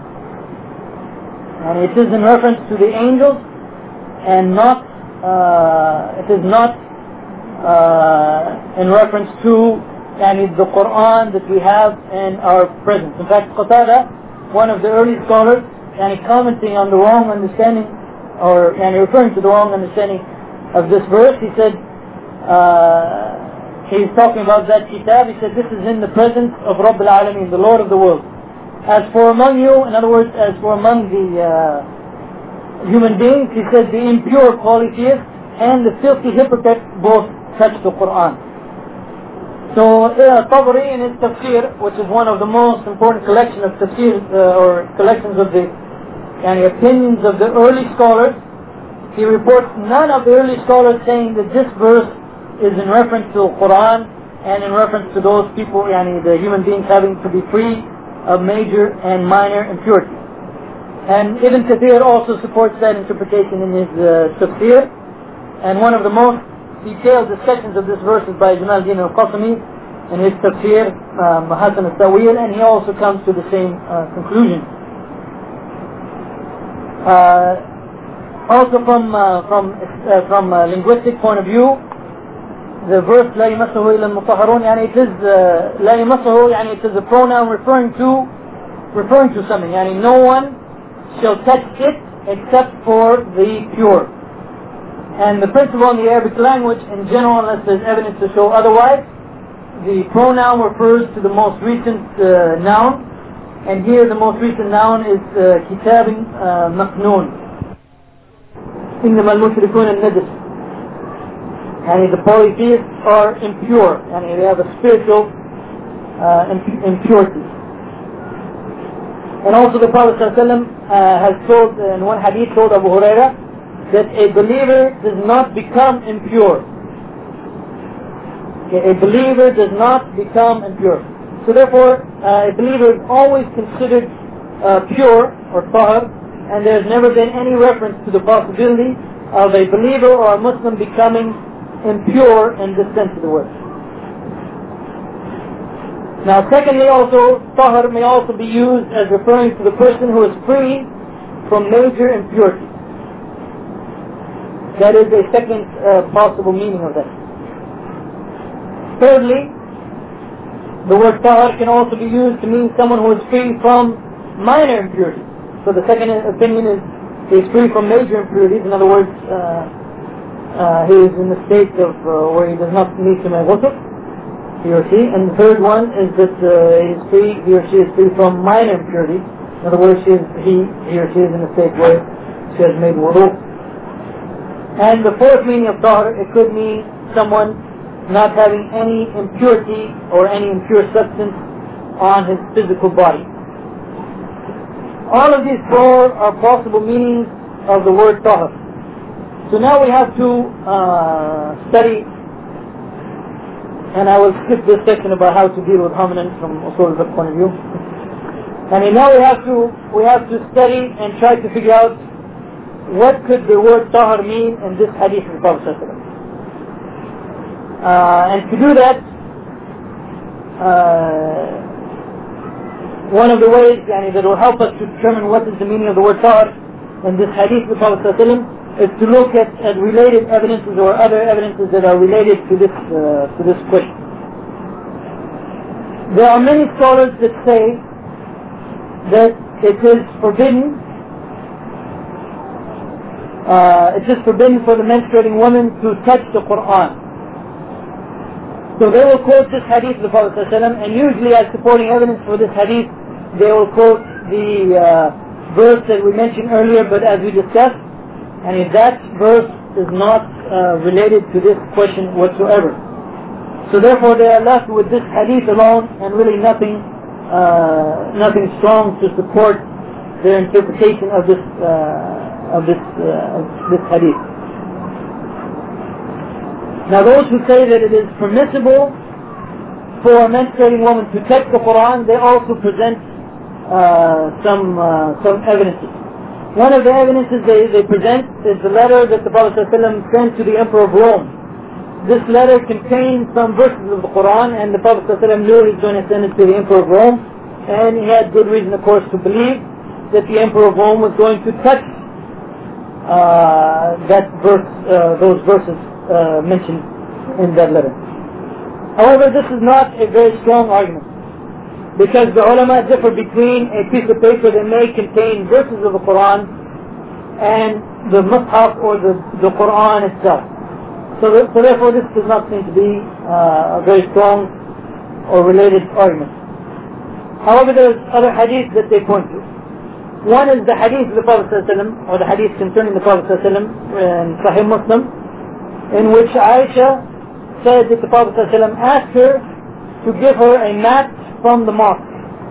And it is in reference to the angels and not, uh, it is not uh, in reference to yani, the Quran that we have in our presence. In fact, Qatada, one of the early scholars, yani, commenting on the wrong understanding, or yani, referring to the wrong understanding of this verse, he said, uh, he's talking about that kitab, he said, this is in the presence of Rabb al-Alameen, the Lord of the world. As for among you, in other words, as for among the uh, human beings, he said, the impure polytheists and the filthy hypocrite both touch the Quran. So uh, Tabari in his tafsir, which is one of the most important collection of tafsir uh, or collections of the yani, opinions of the early scholars, he reports none of the early scholars saying that this verse is in reference to the Quran and in reference to those people, yani, the human beings having to be free of major and minor impurity. And Ibn Kathir also supports that interpretation in his uh, tafsir. And one of the most detailed discussions of this verse is by Jamal Din al-Qasimi in his tafsir, um, Hasan al-Tawil, and he also comes to the same uh, conclusion. Uh, also from uh, from uh, from a linguistic point of view, the verse لا يمسه إلا المطهرون, يعني it is uh, لا يمسه, يعني it is a pronoun referring to referring to something, يعني no one shall touch it except for the pure. And the principle in the Arabic language in general, unless there's evidence to show otherwise, the pronoun refers to the most recent uh, noun, and here the most recent noun is uh, kitab uh, maknoon. إنما المشركون النجس. And the polytheists are impure, and they have a spiritual uh, imp- impurity. And also the Prophet ﷺ uh, has told, in one hadith told Abu Huraira, that a believer does not become impure. Okay, a believer does not become impure. So therefore, uh, a believer is always considered uh, pure or tahir, and there's never been any reference to the possibility of a believer or a Muslim becoming impure in this sense of the word. Now secondly also, tahir may also be used as referring to the person who is free from major impurity. That is a second uh, possible meaning of that. Thirdly, the word tahir can also be used to mean someone who is free from minor impurities. So the second opinion is he is free from major impurities. In other words, uh, uh, he is in the state of uh, where he does not need to make ghusl, he or she. And the third one is that uh, he is free, he or she is free from minor impurities. In other words, she is, he, he or she is in a state where she has made wudu. And the fourth meaning of tahir, it could mean someone not having any impurity or any impure substance on his physical body. All of these four are possible meanings of the word tahir. So now we have to uh, study, and I will skip this section about how to deal with homonyms from usul al-fiqh point of view. And now we have to we have to study and try to figure out what could the word tahir mean in this hadith of the Prophet ﷺ. Uh, and to do that, uh, one of the ways yani, that will help us to determine what is the meaning of the word tahir in this hadith of the Prophet ﷺ is to look at, at related evidences or other evidences that are related to this uh, to this question. There are many scholars that say that it is forbidden uh, it is forbidden for the menstruating woman to touch the Quran. So they will quote this hadith of the Prophet ﷺ, and usually as supporting evidence for this hadith they will quote the uh, verse that we mentioned earlier, but as we discussed, and if that verse is not uh, related to this question whatsoever. So therefore they are left with this hadith alone and really nothing uh, nothing strong to support their interpretation of this uh, of this uh, of this hadith. Now those who say that it is permissible for a menstruating woman to touch the Quran, they also present uh, some uh, some evidences. One of the evidences they, they present is the letter that the Prophet ﷺ sent to the Emperor of Rome. This letter contains some verses of the Quran, and the Prophet ﷺ knew he was going to send it to the Emperor of Rome, and he had good reason, of course, to believe that the Emperor of Rome was going to touch uh, that verse, uh, those verses uh, mentioned in that letter. However, this is not a very strong argument, because the ulama differ between a piece of paper that may contain verses of the Quran and the mushaf or the, the Quran itself. So, th- so therefore this does not seem to be uh, a very strong or related argument. However, there is other hadith that they point to. One is the hadith of the Prophet ﷺ, or the hadith concerning the Prophet ﷺ in Sahih Muslim, in which Aisha said that the Prophet ﷺ asked her to give her a mat from the mosque.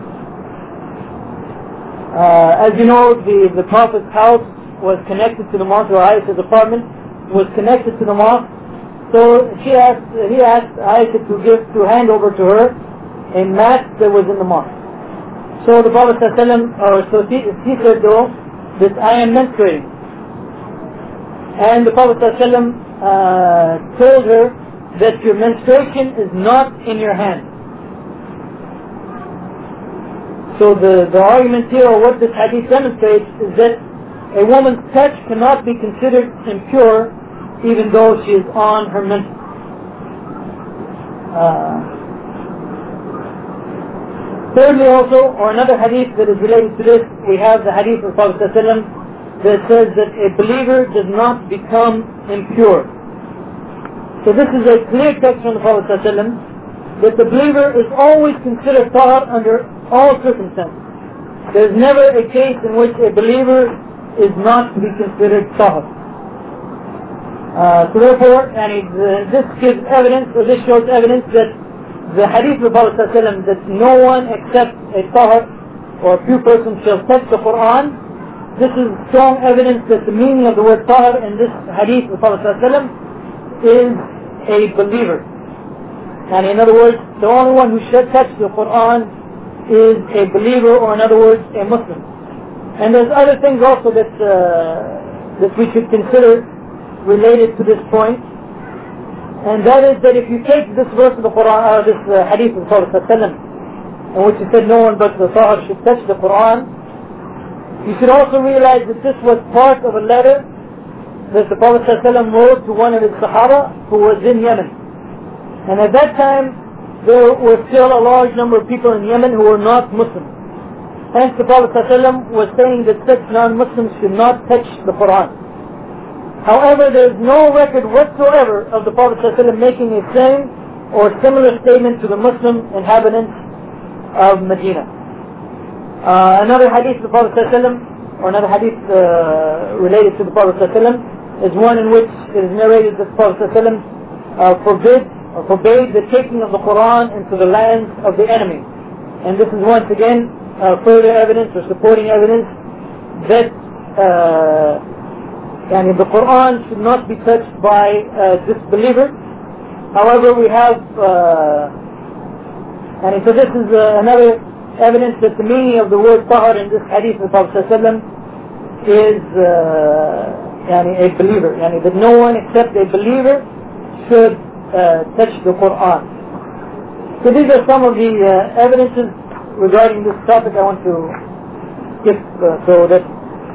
Uh, as you know, the, the Prophet's house was connected to the mosque, or Aisha's apartment was connected to the mosque. So she asked, he asked Aisha to give, to hand over to her a mat that was in the mosque. So the Prophet ﷺ, or so she, she said though, that I am menstruating. And the Prophet ﷺ uh, told her that your menstruation is not in your hand. So the, the argument here, or what this hadith demonstrates, is that a woman's touch cannot be considered impure even though she is on her menstruation. Uh, thirdly also, or another hadith that is related to this, we have the hadith of Prophet ﷺ that says that a believer does not become impure. So this is a clear text from the Prophet ﷺ that the believer is always considered tahir under all circumstances. There is never a case in which a believer is not to be considered tahir. Uh, so therefore, and it, uh, this gives evidence, or this shows evidence that the hadith of the Prophet ﷺ that no one except a tahir or a pure person shall touch the Quran, this is strong evidence that the meaning of the word tahir in this hadith of the Prophet ﷺ is a believer. And in other words, the only one who should touch the Quran is a believer, or in other words, a Muslim. And there's other things also that uh, that we should consider related to this point, and that is that if you take this verse of the Quran, or this uh, hadith of the Prophet ﷺ, in which he said no one but the tahir should touch the Quran, you should also realize that this was part of a letter that the Prophet ﷺ wrote to one of his Sahaba who was in Yemen. And at that time, there were still a large number of people in Yemen who were not Muslims. Hence the Prophet ﷺ was saying that such non-Muslims should not touch the Quran. However, there is no record whatsoever of the Prophet ﷺ making a same or similar statement to the Muslim inhabitants of Medina. Uh, another hadith of the Prophet ﷺ, or another hadith uh, related to the Prophet ﷺ, is one in which it is narrated that the Prophet ﷺ uh, forbid or forbade the taking of the Quran into the lands of the enemy. And this is once again uh, further evidence or supporting evidence that uh, and the Quran should not be touched by uh, disbelievers. However, we have uh, and so this is uh, another evidence that the meaning of the word tahir in this hadith of the Prophet ﷺ is uh, yani a believer, yani that no one except a believer should uh, touch the Quran. So these are some of the uh, evidences regarding this topic I want to skip uh, so that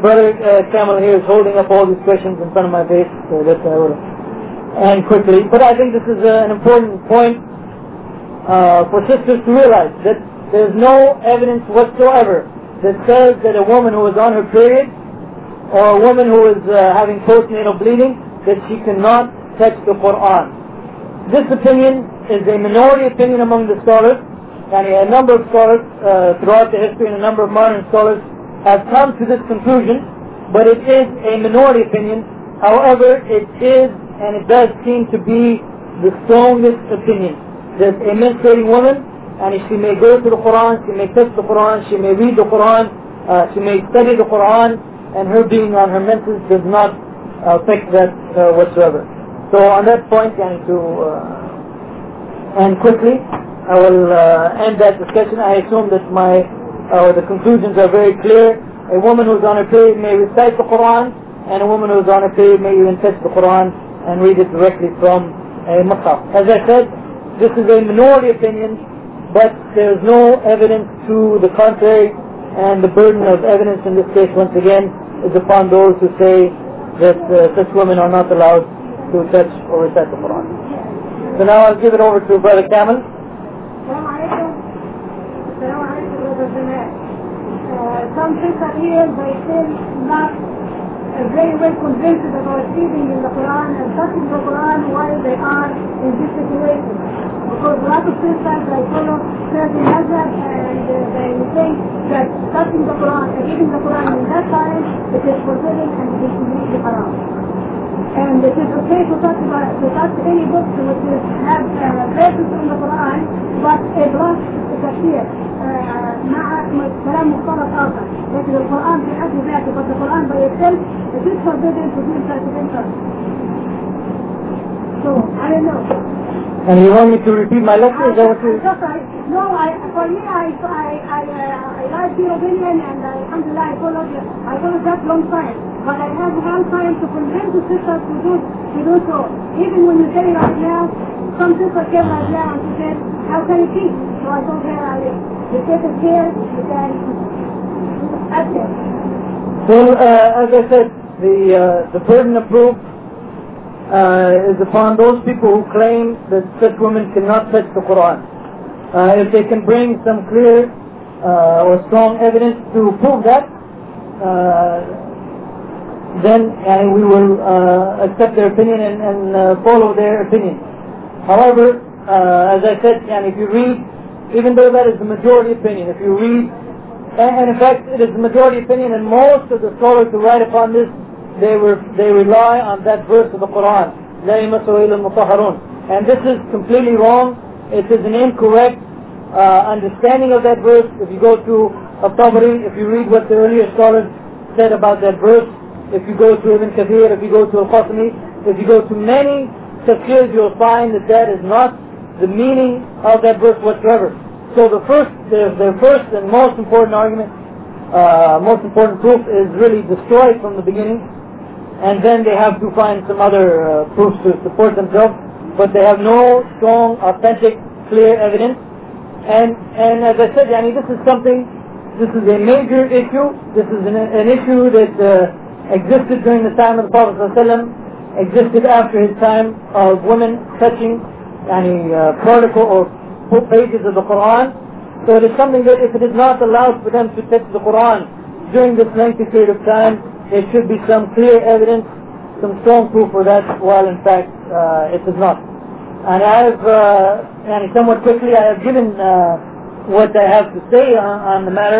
brother uh, Camel here is holding up all these questions in front of my face, so that's why I would and quickly. But I think this is uh, an important point uh, for sisters to realize that there's no evidence whatsoever that says that a woman who is on her period or a woman who is uh, having postnatal bleeding, that she cannot touch the Quran. This opinion is a minority opinion among the scholars, and a number of scholars uh, throughout the history and a number of modern scholars have come to this conclusion, but it is a minority opinion. However, it is, and it does seem to be the strongest opinion, that a menstruating woman, and she may go to the Quran, she may touch the Quran, she may read the Quran, uh, she may study the Quran, and her being on her menses does not affect that uh, whatsoever. So on that point, and to uh, and quickly, I will uh, end that discussion. I assume that my uh, the conclusions are very clear. A woman who is on her period may recite the Quran, and a woman who is on her period may even touch the Quran and read it directly from a mushaf. As I said, this is a minority opinion, but there is no evidence to the contrary, and the burden of evidence in this case, once again, is upon those who say that uh, such women are not allowed to touch or recite the Quran. So now I'll give it over to Brother Kamel. Uh, some people here, they still not uh, very well convinced about reading in the Quran and touching the Quran while they are in this situation. Because a lot of sisters, they follow certain hazard and uh, they think that touching the Quran and reading the Quran in that time, it is forbidden and it is completely haram. And it is okay to touch, to touch any book which is, have uh, verses from the Quran, but a block كثير مع كلام مختلط آخر. لكن القرآن في حد ذاته، but the Quran by itself it is forbidden to do certain interest. So I don't know. And you want me to repeat my lecture? Is that what you... No, I, for me, I, I, I, uh, I like your opinion, and I, alhamdulillah, I followed, I followed that long time. But I have a hard time to convince the sisters to do, to do so. Even when you say right now, some sisters came right now and she said, how can it be? So I told her, I, you set it here, you can ask it. Well, uh, as I said, the, uh, the burden of proof Uh, is upon those people who claim that such women cannot touch the Quran. Uh, if they can bring some clear uh, or strong evidence to prove that, uh, then uh, we will uh, accept their opinion and, and uh, follow their opinion. However, uh, as I said, and if you read, even though that is the majority opinion, if you read, and, and in fact it is the majority opinion, and most of the scholars who write upon this, They were they rely on that verse of the Quran, لا يمسه إلا المطهرون, and this is completely wrong. It is an incorrect uh, understanding of that verse. If you go to Al-Tabari, if you read what the earlier scholars said about that verse, if you go to Ibn Kathir, if you go to Al-Qasmi, if you go to many tafsirs, you'll find that that is not the meaning of that verse whatsoever. So the first, the, the first and most important argument, uh, most important proof is really destroyed from the beginning. And then they have to find some other uh, proofs to support themselves, but they have no strong, authentic, clear evidence. And and as I said, Yani, this is something, this is a major issue. This is an, an issue that uh, existed during the time of the Prophet ﷺ, existed after his time of women touching any uh, particle or pages of the Quran. So it is something that if it is not allowed for them to touch the Quran during this lengthy period of time, there should be some clear evidence, some strong proof for that, while in fact uh, it is not. And I have, uh, and somewhat quickly, I have given uh, what I have to say on, on the matter,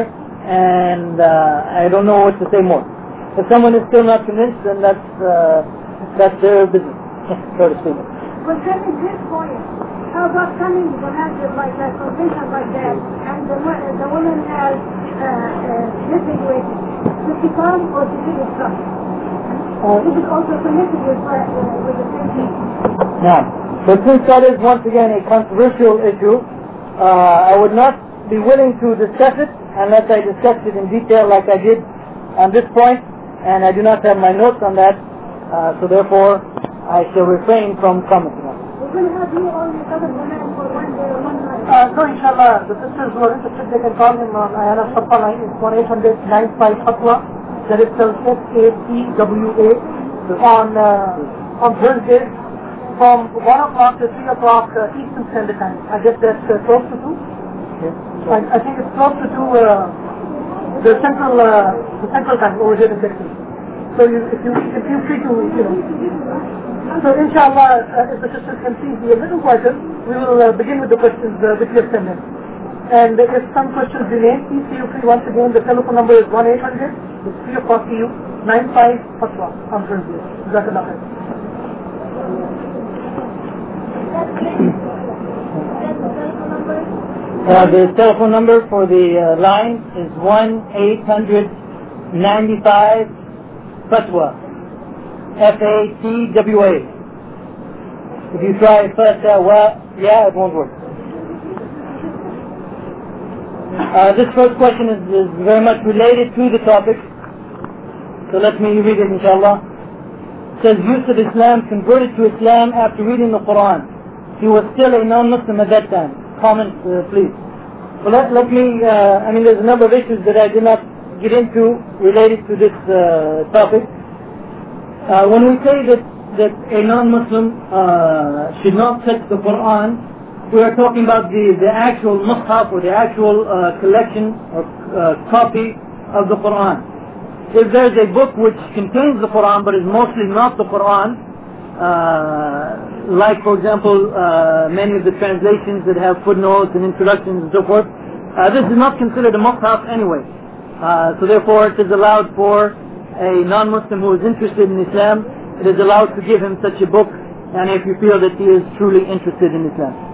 and uh, I don't know what to say more. If someone is still not convinced, then that's uh, that's their business, so to speak. Concerning this point, how about coming to the hazard like that, convention like that, and the, the woman has uh, uh, this situation? Should she come or should she come? Uh, this is also connected with, uh, with the same thing. Now, but since that is once again a controversial issue, uh, I would not be willing to discuss it unless I discussed it in detail like I did on this point, and I do not have my notes on that, uh, so therefore I shall refrain from commenting on it. We're going to have you only cover the man for one day or one night. Uh, no, inshallah, the sisters who are interested, they can call him on Ayana Safa line, it's one eight hundred nine five Fatwa, that is spelled S A T W A, on, uh, on Thursdays from one o'clock to three o'clock uh, Eastern Standard Time. I guess that's uh, close to two? Yes. I, I think it's close to two, uh, the central, uh, the central time over here in Texas. So you, if you, if you feel free to, you know. So inshallah, uh, if the sisters can please be a little quieter, we will uh, begin with the questions uh, which you have sent in. And uh, if some questions remain, please feel free once again. The telephone number is one eight hundred, it's free of cost to you, nine five Fatwa on Thursday. Jazakallah khair. Uh, the telephone number for the uh, line is one eight hundred ninety-five Fatwa. F A T W A. If you try Fatwa, yeah, it won't work. Uh, this first question is, is very much related to the topic. So let me read it, inshallah. It says, Yusuf Islam converted to Islam after reading the Quran. He was still a non-Muslim at that time. Comment, uh, please. Well, let, let me, uh, I mean, there's a number of issues that I did not get into related to this uh, topic. Uh, when we say that, that a non-Muslim uh, should not touch the Quran, we are talking about the, the actual mushaf or the actual uh, collection or uh, copy of the Quran. If there is a book which contains the Quran but is mostly not the Quran, uh, like for example uh, many of the translations that have footnotes and introductions and so forth, uh, this is not considered a mushaf anyway. Uh, so therefore it is allowed for a non-Muslim who is interested in Islam, it is allowed to give him such a book, and if you feel that he is truly interested in Islam.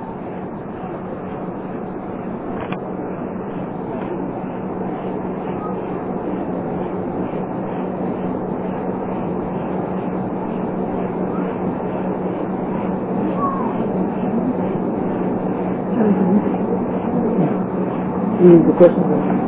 The question.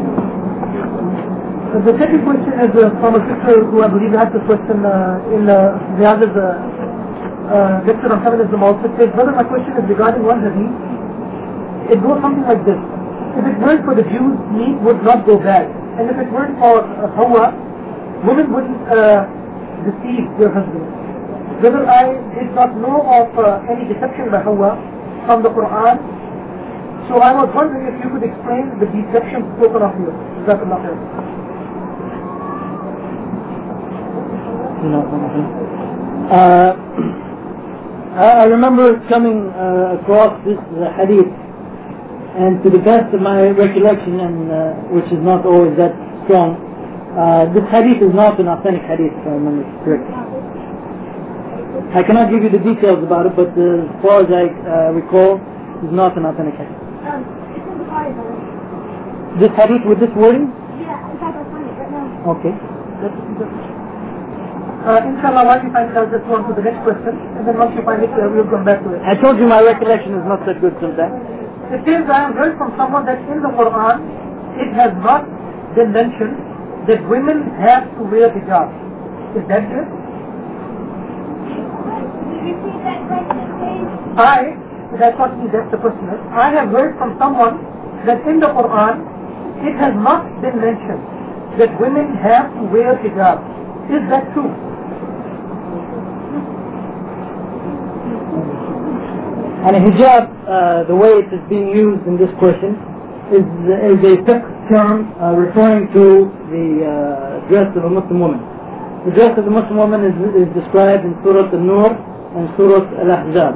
Uh, the second question is uh, from a sister who I believe asked this question uh, in uh, Riyadh's uh, uh, lecture on feminism also. It says, brother, my question is regarding one hadith. It goes something like this. If it weren't for the Jews, meat would not go bad. And if it weren't for uh, Hawa, women wouldn't uh, deceive their husbands. Brother, I did not know of uh, any deception by Hawa from the Quran. So I was wondering if you could explain the deception spoken of here. Jazakallah khair. Uh, I remember coming uh, across this uh, hadith, and to the best of my recollection, and uh, which is not always that strong, uh, this hadith is not an authentic hadith, if I remember correctly. I cannot give you the details about it, but uh, as far as I uh, recall, it's not an authentic hadith. Um, it's in the Bible. This hadith with this wording? Yeah, in fact, I'll find it right now. Okay. Uh, inshallah, while you find it, I'll just go on to the next question, and then once you find it, uh, we'll come back to it. I told you my recollection is not that good sometimes. It says, I have heard from someone that in the Quran, it has not been mentioned that women have to wear hijab. Is that true? Did you see that question, please? I, that's what he, that's the question is, I have heard from someone that in the Quran, it has not been mentioned that women have to wear hijab. Is that true? And a hijab, uh, the way it is being used in this question, is, is a fiqh term uh, referring to the uh, dress of a Muslim woman. The dress of the Muslim woman is, is described in Surah An-Nur and Surah Al-Ahzab.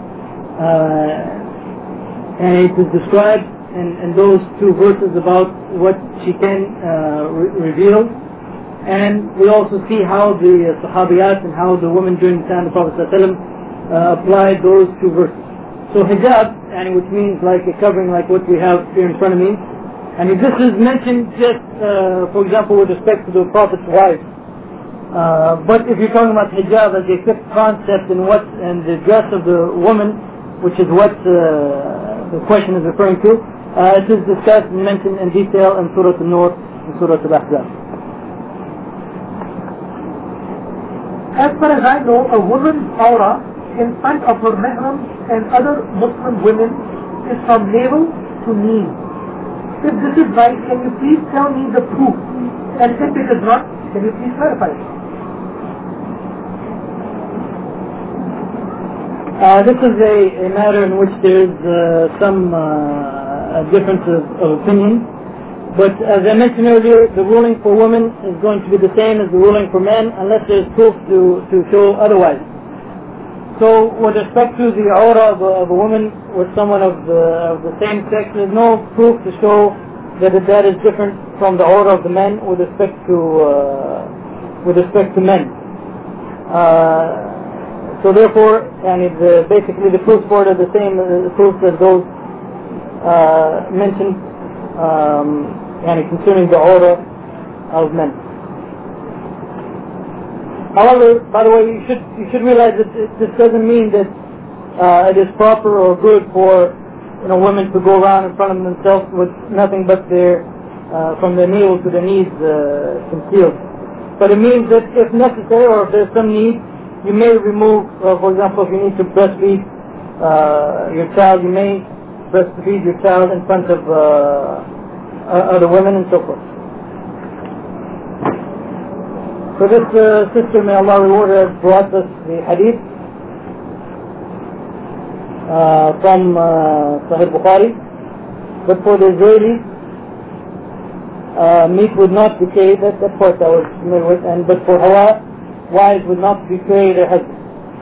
Uh, and it is described in, in those two verses about what she can uh, re- reveal. And we also see how the uh, Sahabiyat and how the women during the time of the Prophet ﷺ uh, applied those two verses. So hijab, and which means like a covering like what we have here in front of me. And if this is mentioned just, uh, for example, with respect to the Prophet's wife. Uh, but if you're talking about hijab as a fifth concept and what and the dress of the woman, which is what uh, the question is referring to, uh, it is discussed and mentioned in detail in Surah An-Nur and Surah Al-Ahzab. As far as I know, a woman's aura in front of her mahram and other Muslim women is from navel to knee. If this is right, can you please tell me the proof And if it is not, can you please clarify it? Uh, this is a, a matter in which there is uh, some uh, difference of, of opinion. But as I mentioned earlier, the ruling for women is going to be the same as the ruling for men unless there is proof to, to show otherwise. So with respect to the aura of a, of a woman with someone of the, of the same sex, there is no proof to show that that is different from the aura of the men with respect to uh, with respect to men. Uh, So therefore, and it's, uh, basically the proofs for it are the same uh, proofs as those uh, mentioned um, and concerning the aura of men. However, by the way, you should you should realize that this doesn't mean that uh, it is proper or good for you know women to go around in front of themselves with nothing but their uh, from their navel to their knees uh, concealed. But it means that if necessary or if there's some need, you may remove, uh, for example, if you need to breastfeed uh, your child, you may breastfeed your child in front of uh, other women and so forth. So this uh, sister, may Allah reward her, has brought us the hadith uh, from uh, Sahih Bukhari. But for the Israelis, uh, meat would not decay. That, that part I was familiar with. And but for Hawa, wives would not betray their husbands.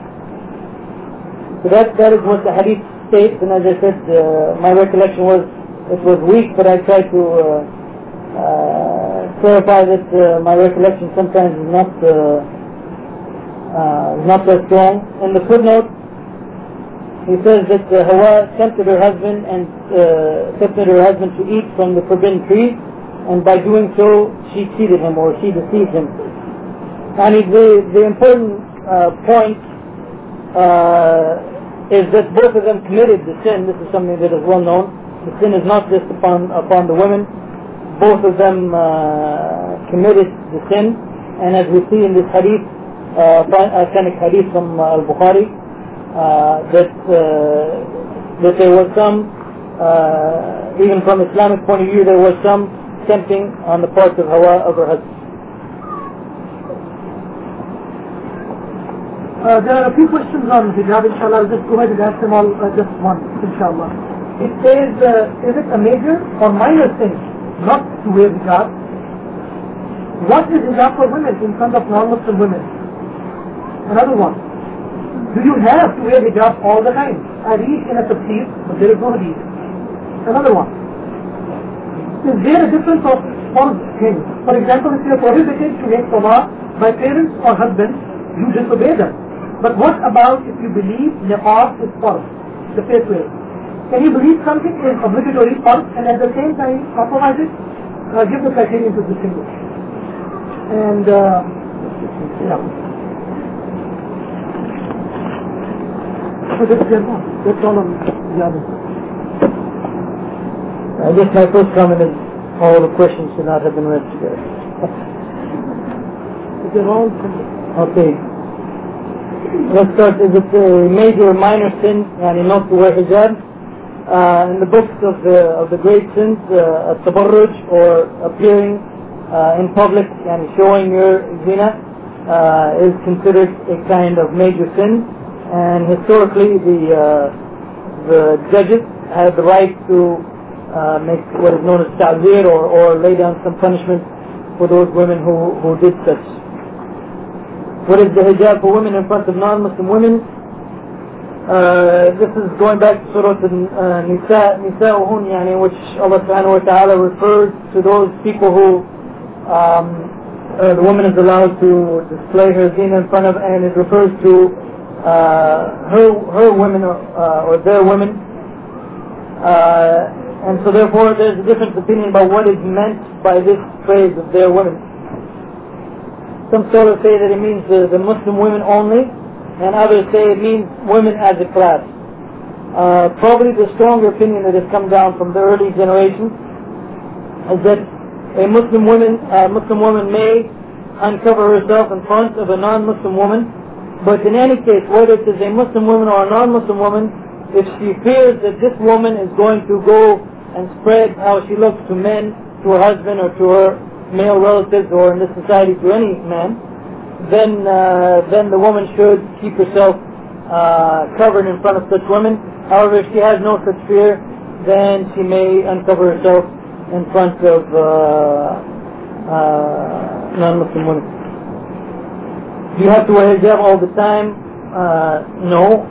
So that, that is what the hadith states, and as I said, uh, my recollection was, it was weak, but I tried to uh, uh, clarify that uh, my recollection sometimes is not uh, uh, not that strong. In the footnote, he says that uh, Hawa tempted her husband and uh, tempted her husband to eat from the forbidden tree, and by doing so, she cheated him or she deceived him. And the, the important uh, point uh, is that both of them committed the sin. This is something that is well known. The sin is not just upon upon the women. Both of them uh, committed the sin. And as we see in this hadith, uh, authentic hadith from uh, Al-Bukhari, uh, that uh, that there was some, uh, even from Islamic point of view, there was some tempting on the part of Hawa of her husband. Uh, there are a few questions on hijab, inshallah. I'll just go ahead and ask them all, uh, just one, inshallah. It says, uh, is it a major or minor sin not to wear hijab? What is hijab for women in front of non-Muslim women? Another one. Do you have to wear hijab all the time? I read in a tafsir, but there is no hadith. Another one. Is there a difference of form things? For example, if you are prohibited to make salah by parents or husbands, you disobey them. But what about if you believe niqab is farz, the faith way? Can you believe something is obligatory farz and at the same time compromise it? Uh, give the criterion to distinguish. And, uh, yeah. So that's, that's all on the other side. I guess my first comment is all the questions should not have been read together. They're all okay. Let's start. Is it a major or minor sin, yani not to wear hijab? Uh, in the books of the of the great sins, uh, tabarruj or appearing uh, in public and showing your zina uh, is considered a kind of major sin. And historically, the uh, the judges had the right to uh, make what is known as ta'zir or, or lay down some punishment for those women who, who did such. What is the hijab for women in front of non-Muslim women? Uh, this is going back to Surah Nisa, Nisa'uhun, yani, in which Allah subhanahu wa ta'ala refers to those people who um, uh, the woman is allowed to display her zina in front of, and it refers to uh, her her women or, uh, or their women. Uh, and so therefore there's a different opinion about what is meant by this phrase of their women. Some scholars say that it means the, the Muslim women only, and others say it means women as a class. Uh, probably the stronger opinion that has come down from the early generations is that a Muslim woman, uh, Muslim woman may uncover herself in front of a non-Muslim woman, but in any case, whether it is a Muslim woman or a non-Muslim woman, if she fears that this woman is going to go and spread how she looks to men, to her husband or to her male relatives or in this society to any man, then uh, then the woman should keep herself uh, covered in front of such women. However, if she has no such fear, then she may uncover herself in front of uh, uh, non-Muslim women. Do you have to wear hijab all the time? Uh, no.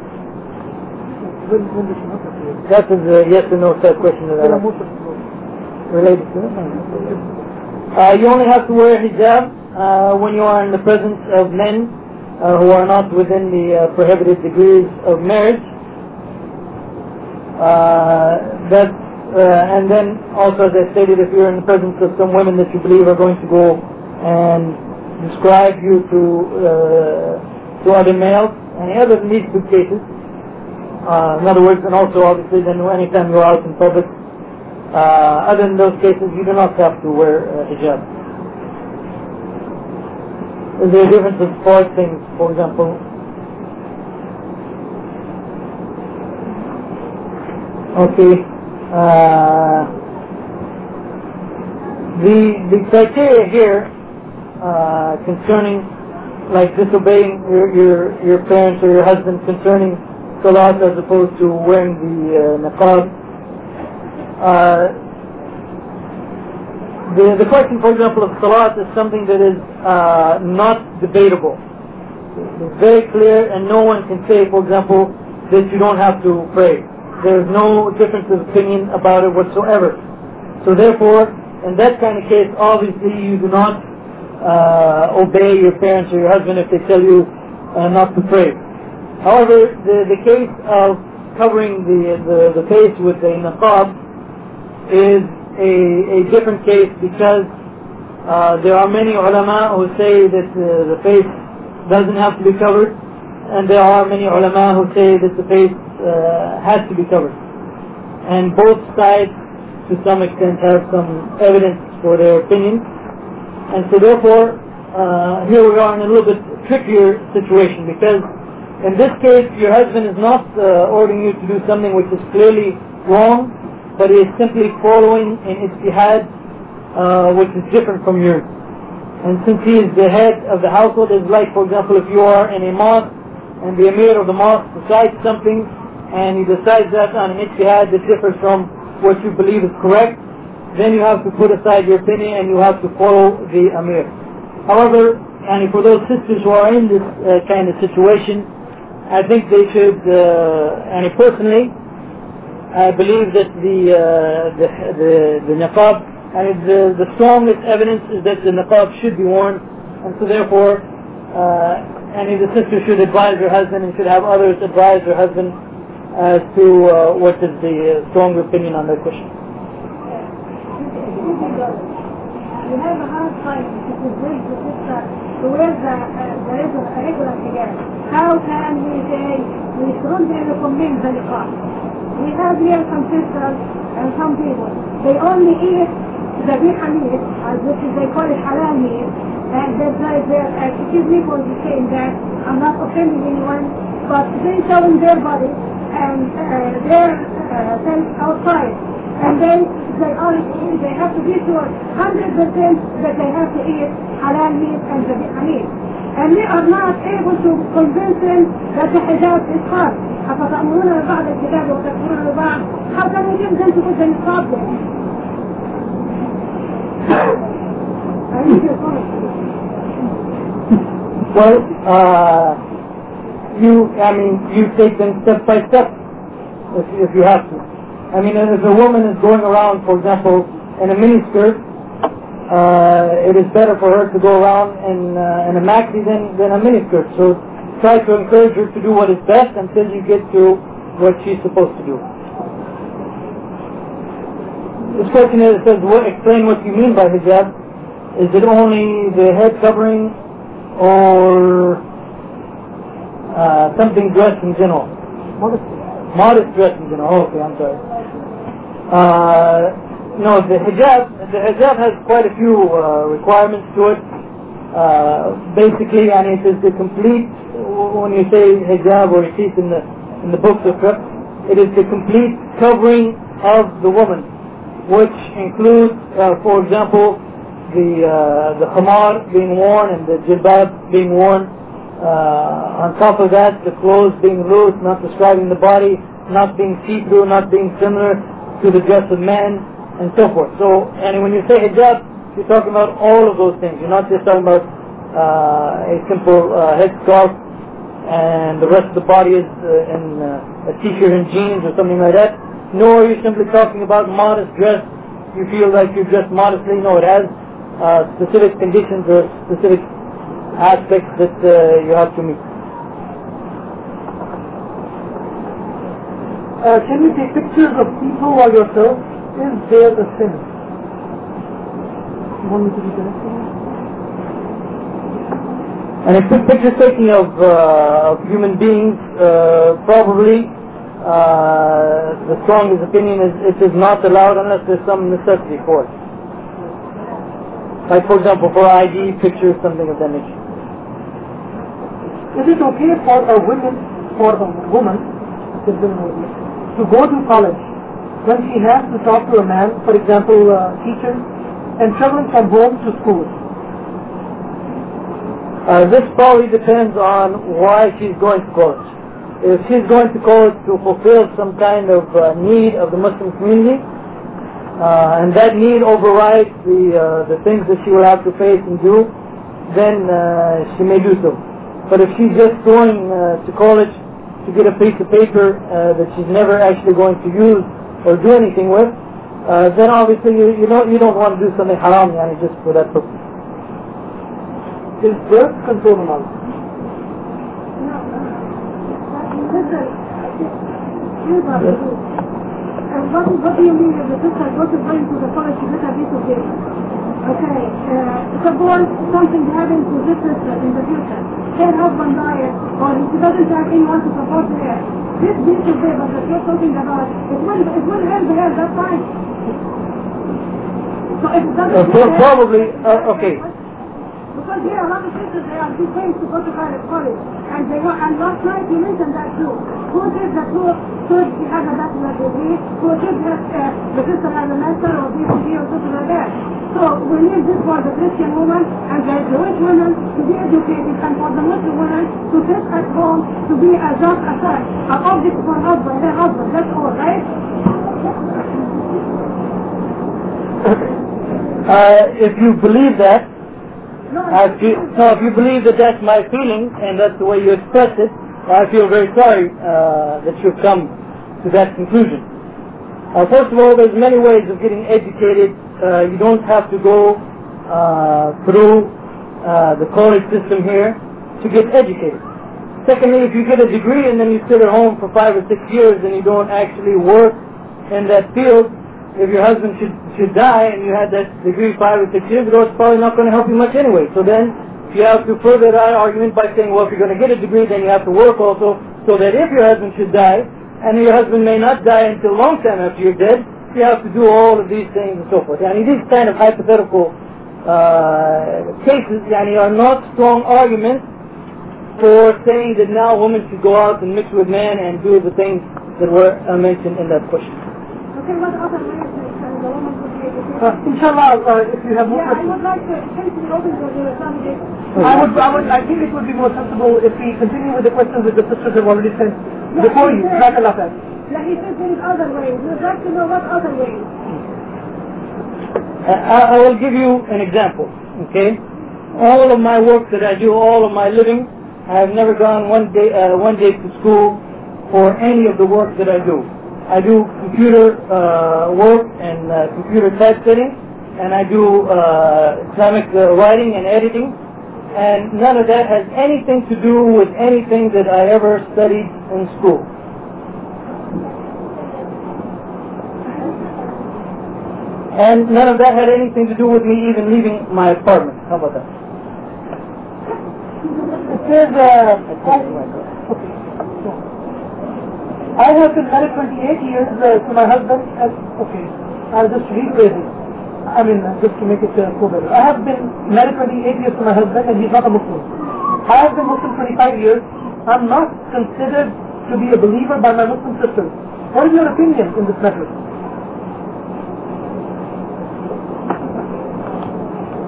That is a yes or no type question that I have related to it. Uh, you only have to wear hijab uh, when you are in the presence of men uh, who are not within the uh, prohibited degrees of marriage. Uh, that uh, and then also, as I stated, if you're in the presence of some women that you believe are going to go and describe you to uh, to other males, and other than these two cases, uh, in other words, and also obviously then anytime you're out in public, uh, other than those cases, you do not have to wear uh, hijab. Is there a difference of four things, for example? Okay. Uh, the the criteria here uh, concerning like disobeying your, your your parents or your husband concerning salat as opposed to wearing the uh, niqab. Uh, the the question, for example, of salat is something that is uh, not debatable. It's very clear, and no one can say, for example, that you don't have to pray. There is no difference of opinion about it whatsoever. So therefore, in that kind of case, obviously you do not uh, obey your parents or your husband if they tell you uh, not to pray. However, the, the case of covering the, the, the face with a niqab is a, a different case because uh, there are many ulama who say that uh, the face doesn't have to be covered, and there are many ulama who say that the face uh, has to be covered. And both sides, to some extent, have some evidence for their opinion. And so therefore, uh, here we are in a little bit trickier situation, because in this case, your husband is not uh, ordering you to do something which is clearly wrong, but he is simply following in ijtihad, uh, which is different from yours. And since he is the head of the household, it's like, for example, if you are in a mosque and the emir of the mosque decides something, and he decides that on an ijtihad that differs from what you believe is correct, then you have to put aside your opinion and you have to follow the emir. However, and for those sisters who are in this uh, kind of situation, I think they should, uh, and personally, I believe that the uh, the, the the niqab, and the, the strongest evidence is that the niqab should be worn, and so therefore, uh, any of the sisters should advise her husband and should have others advise her husband as to uh, what is the uh, stronger opinion on that question. We have a hard time to convince the sister to wear the, uh, the regular hijab. How can we say we strongly recommend the niqab? We have here some sisters and some people. They only eat the bihamid, as which is they call it halal meat, and that's why they're, excuse me for saying that, I'm not offending anyone, but they showing their body and uh, their uh, things outside. And then they are, they have to be sure one hundred percent that they have to eat halal meat and the bihamid. And we are not able to convince them that the hijab is hard. أفتأمرون ببعض الكتاب وتكفرون ببعض. How can we give them to put the niqab there? Well, uh, you, I mean, you take them step by step if, if you have to. I mean, if a woman is going around, for example, in a miniskirt, uh, it is better for her to go around in, uh, in a maxi than, than a miniskirt. So try to encourage her to do what is best until you get to what she's supposed to do. This question is, says, what, explain what you mean by hijab. Is it only the head covering or uh, something dressed in general? Modest, modest dress in general. Oh, okay, I'm sorry. Uh, no, the hijab, the hijab has quite a few uh, requirements to it. Uh, basically, and it is the complete, when you say hijab or you see it in the, in the books of fiqh, it is the complete covering of the woman, which includes, uh, for example, the uh, the khamar being worn and the jilbab being worn. Uh, on top of that, the clothes being loose, not describing the body, not being see-through, not being similar to the dress of men, and so forth. So, and when you say hijab, you're talking about all of those things. You're not just talking about uh, a simple uh, headscarf and the rest of the body is uh, in uh, a t-shirt and jeans or something like that. Nor are you simply talking about modest dress. You feel like you dress modestly. No, it has uh, specific conditions or specific aspects that uh, you have to meet. Uh, can you take pictures of people or yourself? Is there a sin? You want me to be correct? And if picture taking of, uh, of human beings, uh, probably uh, the strongest opinion is it is not allowed unless there's some necessity for it. Like for example, for I D pictures, something of that nature. Is it okay for a woman, for a woman, to go to college when she has to talk to a man, for example, uh, teachers, and traveling from home to school? Uh, this probably depends on why she's going to college. If she's going to college to fulfill some kind of uh, need of the Muslim community, uh, and that need overrides the uh, the things that she will have to face and do, then uh, she may do so. But if she's just going uh, to college to get a piece of paper uh, that she's never actually going to use or do anything with, uh, then obviously you, you don't you don't want to do something haram, yani, just for that purpose. Is birth control allowed? No. Listen, Yes. uh, what, what do you mean if the sister goes to bring to the college to get a piece of paper? Okay, uh, suppose something happened to this sister in the future. Her husband died, or she doesn't have anyone to support her. This piece of paper that you're talking about, it will, it will help her that time. So if it doesn't Uh, pro- help probably, her, uh, okay. because here a lot of sisters, they are too trained to go to college. And they want, and last night you mentioned that too. Who says that who should have a bachelor degree? Who should have, uh, the sister has a master or B C or something like that? So we need this for the Christian woman and the Jewish women to be educated, and for the Muslim women to sit at home to be a just a son, an object for husband, their husband, that's all, right? Uh, if you believe that, No, I feel, no, if you believe that that's my feeling and that's the way you express it, I feel very sorry uh, that you've come to that conclusion. Uh, first of all, there's many ways of getting educated. Uh, you don't have to go uh, through uh, the college system here to get educated. Secondly, if you get a degree and then you sit at home for five or six years and you don't actually work in that field, if your husband should should die and you had that degree five or six years ago, it's probably not going to help you much anyway. So then you have to further that argument by saying, well, if you're going to get a degree, then you have to work also, so that if your husband should die, and your husband may not die until a long time after you're dead, you have to do all of these things and so forth. I mean, these kind of hypothetical uh, cases yani, are not strong arguments for saying that now women should go out and mix with men and do the things that were uh, mentioned in that question. Okay, what other ways can the woman could be educated? Uh, inshallah, uh, if you have more Yeah, I questions. would like to essentially open the Islamic. I would, I would, I think it would be more sensible if we continue with the questions that the sisters have already sent before you. Jazakallah khair. Yeah, he says there is other ways. We would like to know what other ways. I, I will give you an example, okay? All of my work that I do, all of my living, I have never gone one day, uh, one day to school for any of the work that I do. I do computer uh, work and uh, computer typesetting, and I do uh, Islamic uh, writing and editing, and none of that has anything to do with anything that I ever studied in school. And none of that had anything to do with me even leaving my apartment. How about that? It says, uh, okay. I have been married twenty-eight years uh, to my husband, and, okay, I'll just rephrase it. I mean, uh, just to make it uh, go better. I have been married twenty-eight years to my husband, and he's not a Muslim. I have been Muslim twenty-five years. I'm not considered to be a believer by my Muslim sisters. What is your opinion in this matter?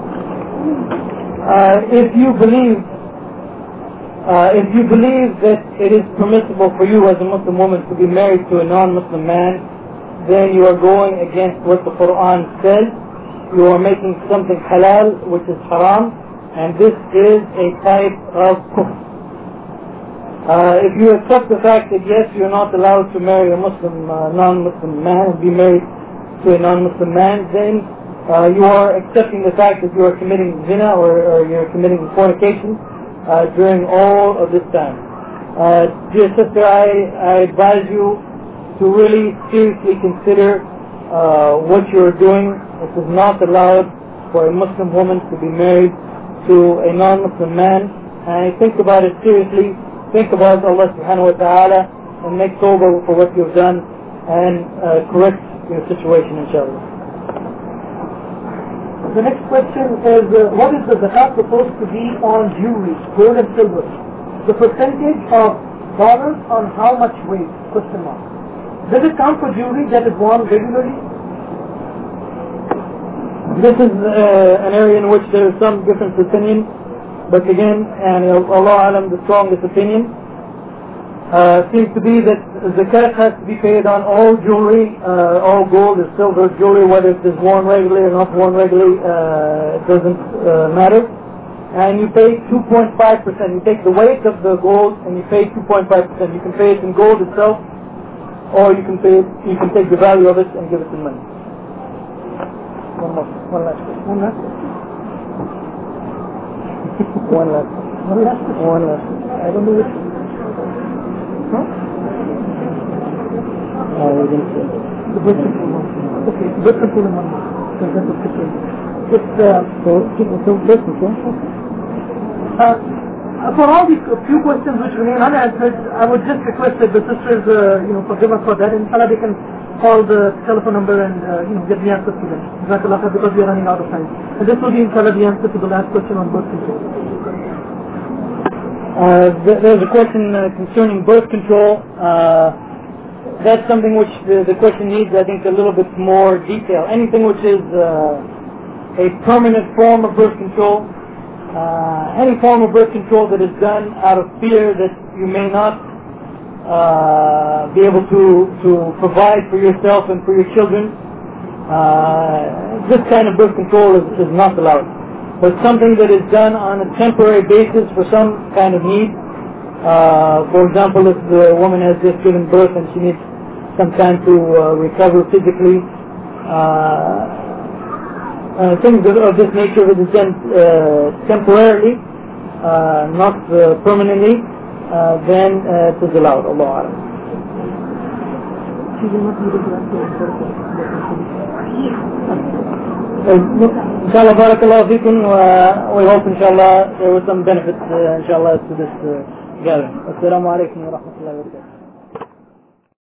Uh, if you believe uh, if you believe that it is permissible for you as a Muslim woman to be married to a non-Muslim man, then you are going against what the Quran says. You are making something halal, which is haram, and this is a type of kufr. Uh, if you accept the fact that yes, you're not allowed to marry a Muslim, uh, non-Muslim man and be married to a non-Muslim man, then uh, you are accepting the fact that you are committing zina or, or you're committing fornication uh, during all of this time. Uh, dear sister, I, I advise you to really seriously consider uh, what you're doing. It is not allowed for a Muslim woman to be married to a non-Muslim man. And think about it seriously. Think about Allah subhanahu wa ta'ala and make tawbah for what you've done and uh, correct your situation, inshallah. The next question is, uh, what is the zakat supposed to be on jewelry, gold and silver? The percentage of dollars on how much weight? Question mark. Does it count for jewelry that is worn regularly? This is uh, an area in which there is some different opinion, but again, and Allah Alam, the strongest opinion uh, seems to be that zakat has to be paid on all jewelry, uh, all gold or silver jewelry, whether it is worn regularly or not worn regularly, uh, it doesn't uh, matter. And you pay two point five percent. You take the weight of the gold and you pay two point five percent. You can pay it in gold itself, or you can pay it, you can take the value of it and give it in money. One more, one last question. One last question. One last. One last question. One last. I don't know which. Huh? Uh, we didn't say. The birth control one. Okay, birth control in one more. Because that was different. Just, uh, So, so birth control. Uh, for all these few questions which remain unanswered, I would just request that the sisters, uh, you know, forgive us for that. Inshallah, they can call the telephone number and, uh, you know, get the answers to them. Jazakallah khair, because we are running out of time. And this will be, inshallah, the answer to the last question on birth control. Uh, th- there's a question uh, concerning birth control. Uh, that's something which the, the question needs, I think, a little bit more detail. Anything which is uh, a permanent form of birth control, uh, any form of birth control that is done out of fear that you may not uh, be able to, to provide for yourself and for your children, uh, this kind of birth control is, is not allowed. But something that is done on a temporary basis for some kind of need. Uh, for example, if the woman has just given birth and she needs some time to uh, recover physically, uh, uh, things of, of this nature that is done uh, temporarily, uh, not uh, permanently, uh, then uh, it is allowed. Allah Alam. She will not be able to answer the birth control. Inshallah, barakallahu feekum. We hope, inshallah, there was some benefit, uh, inshallah, to this uh, gathering. Assalamu alaikum wa rahmatullahi wa barakatuh.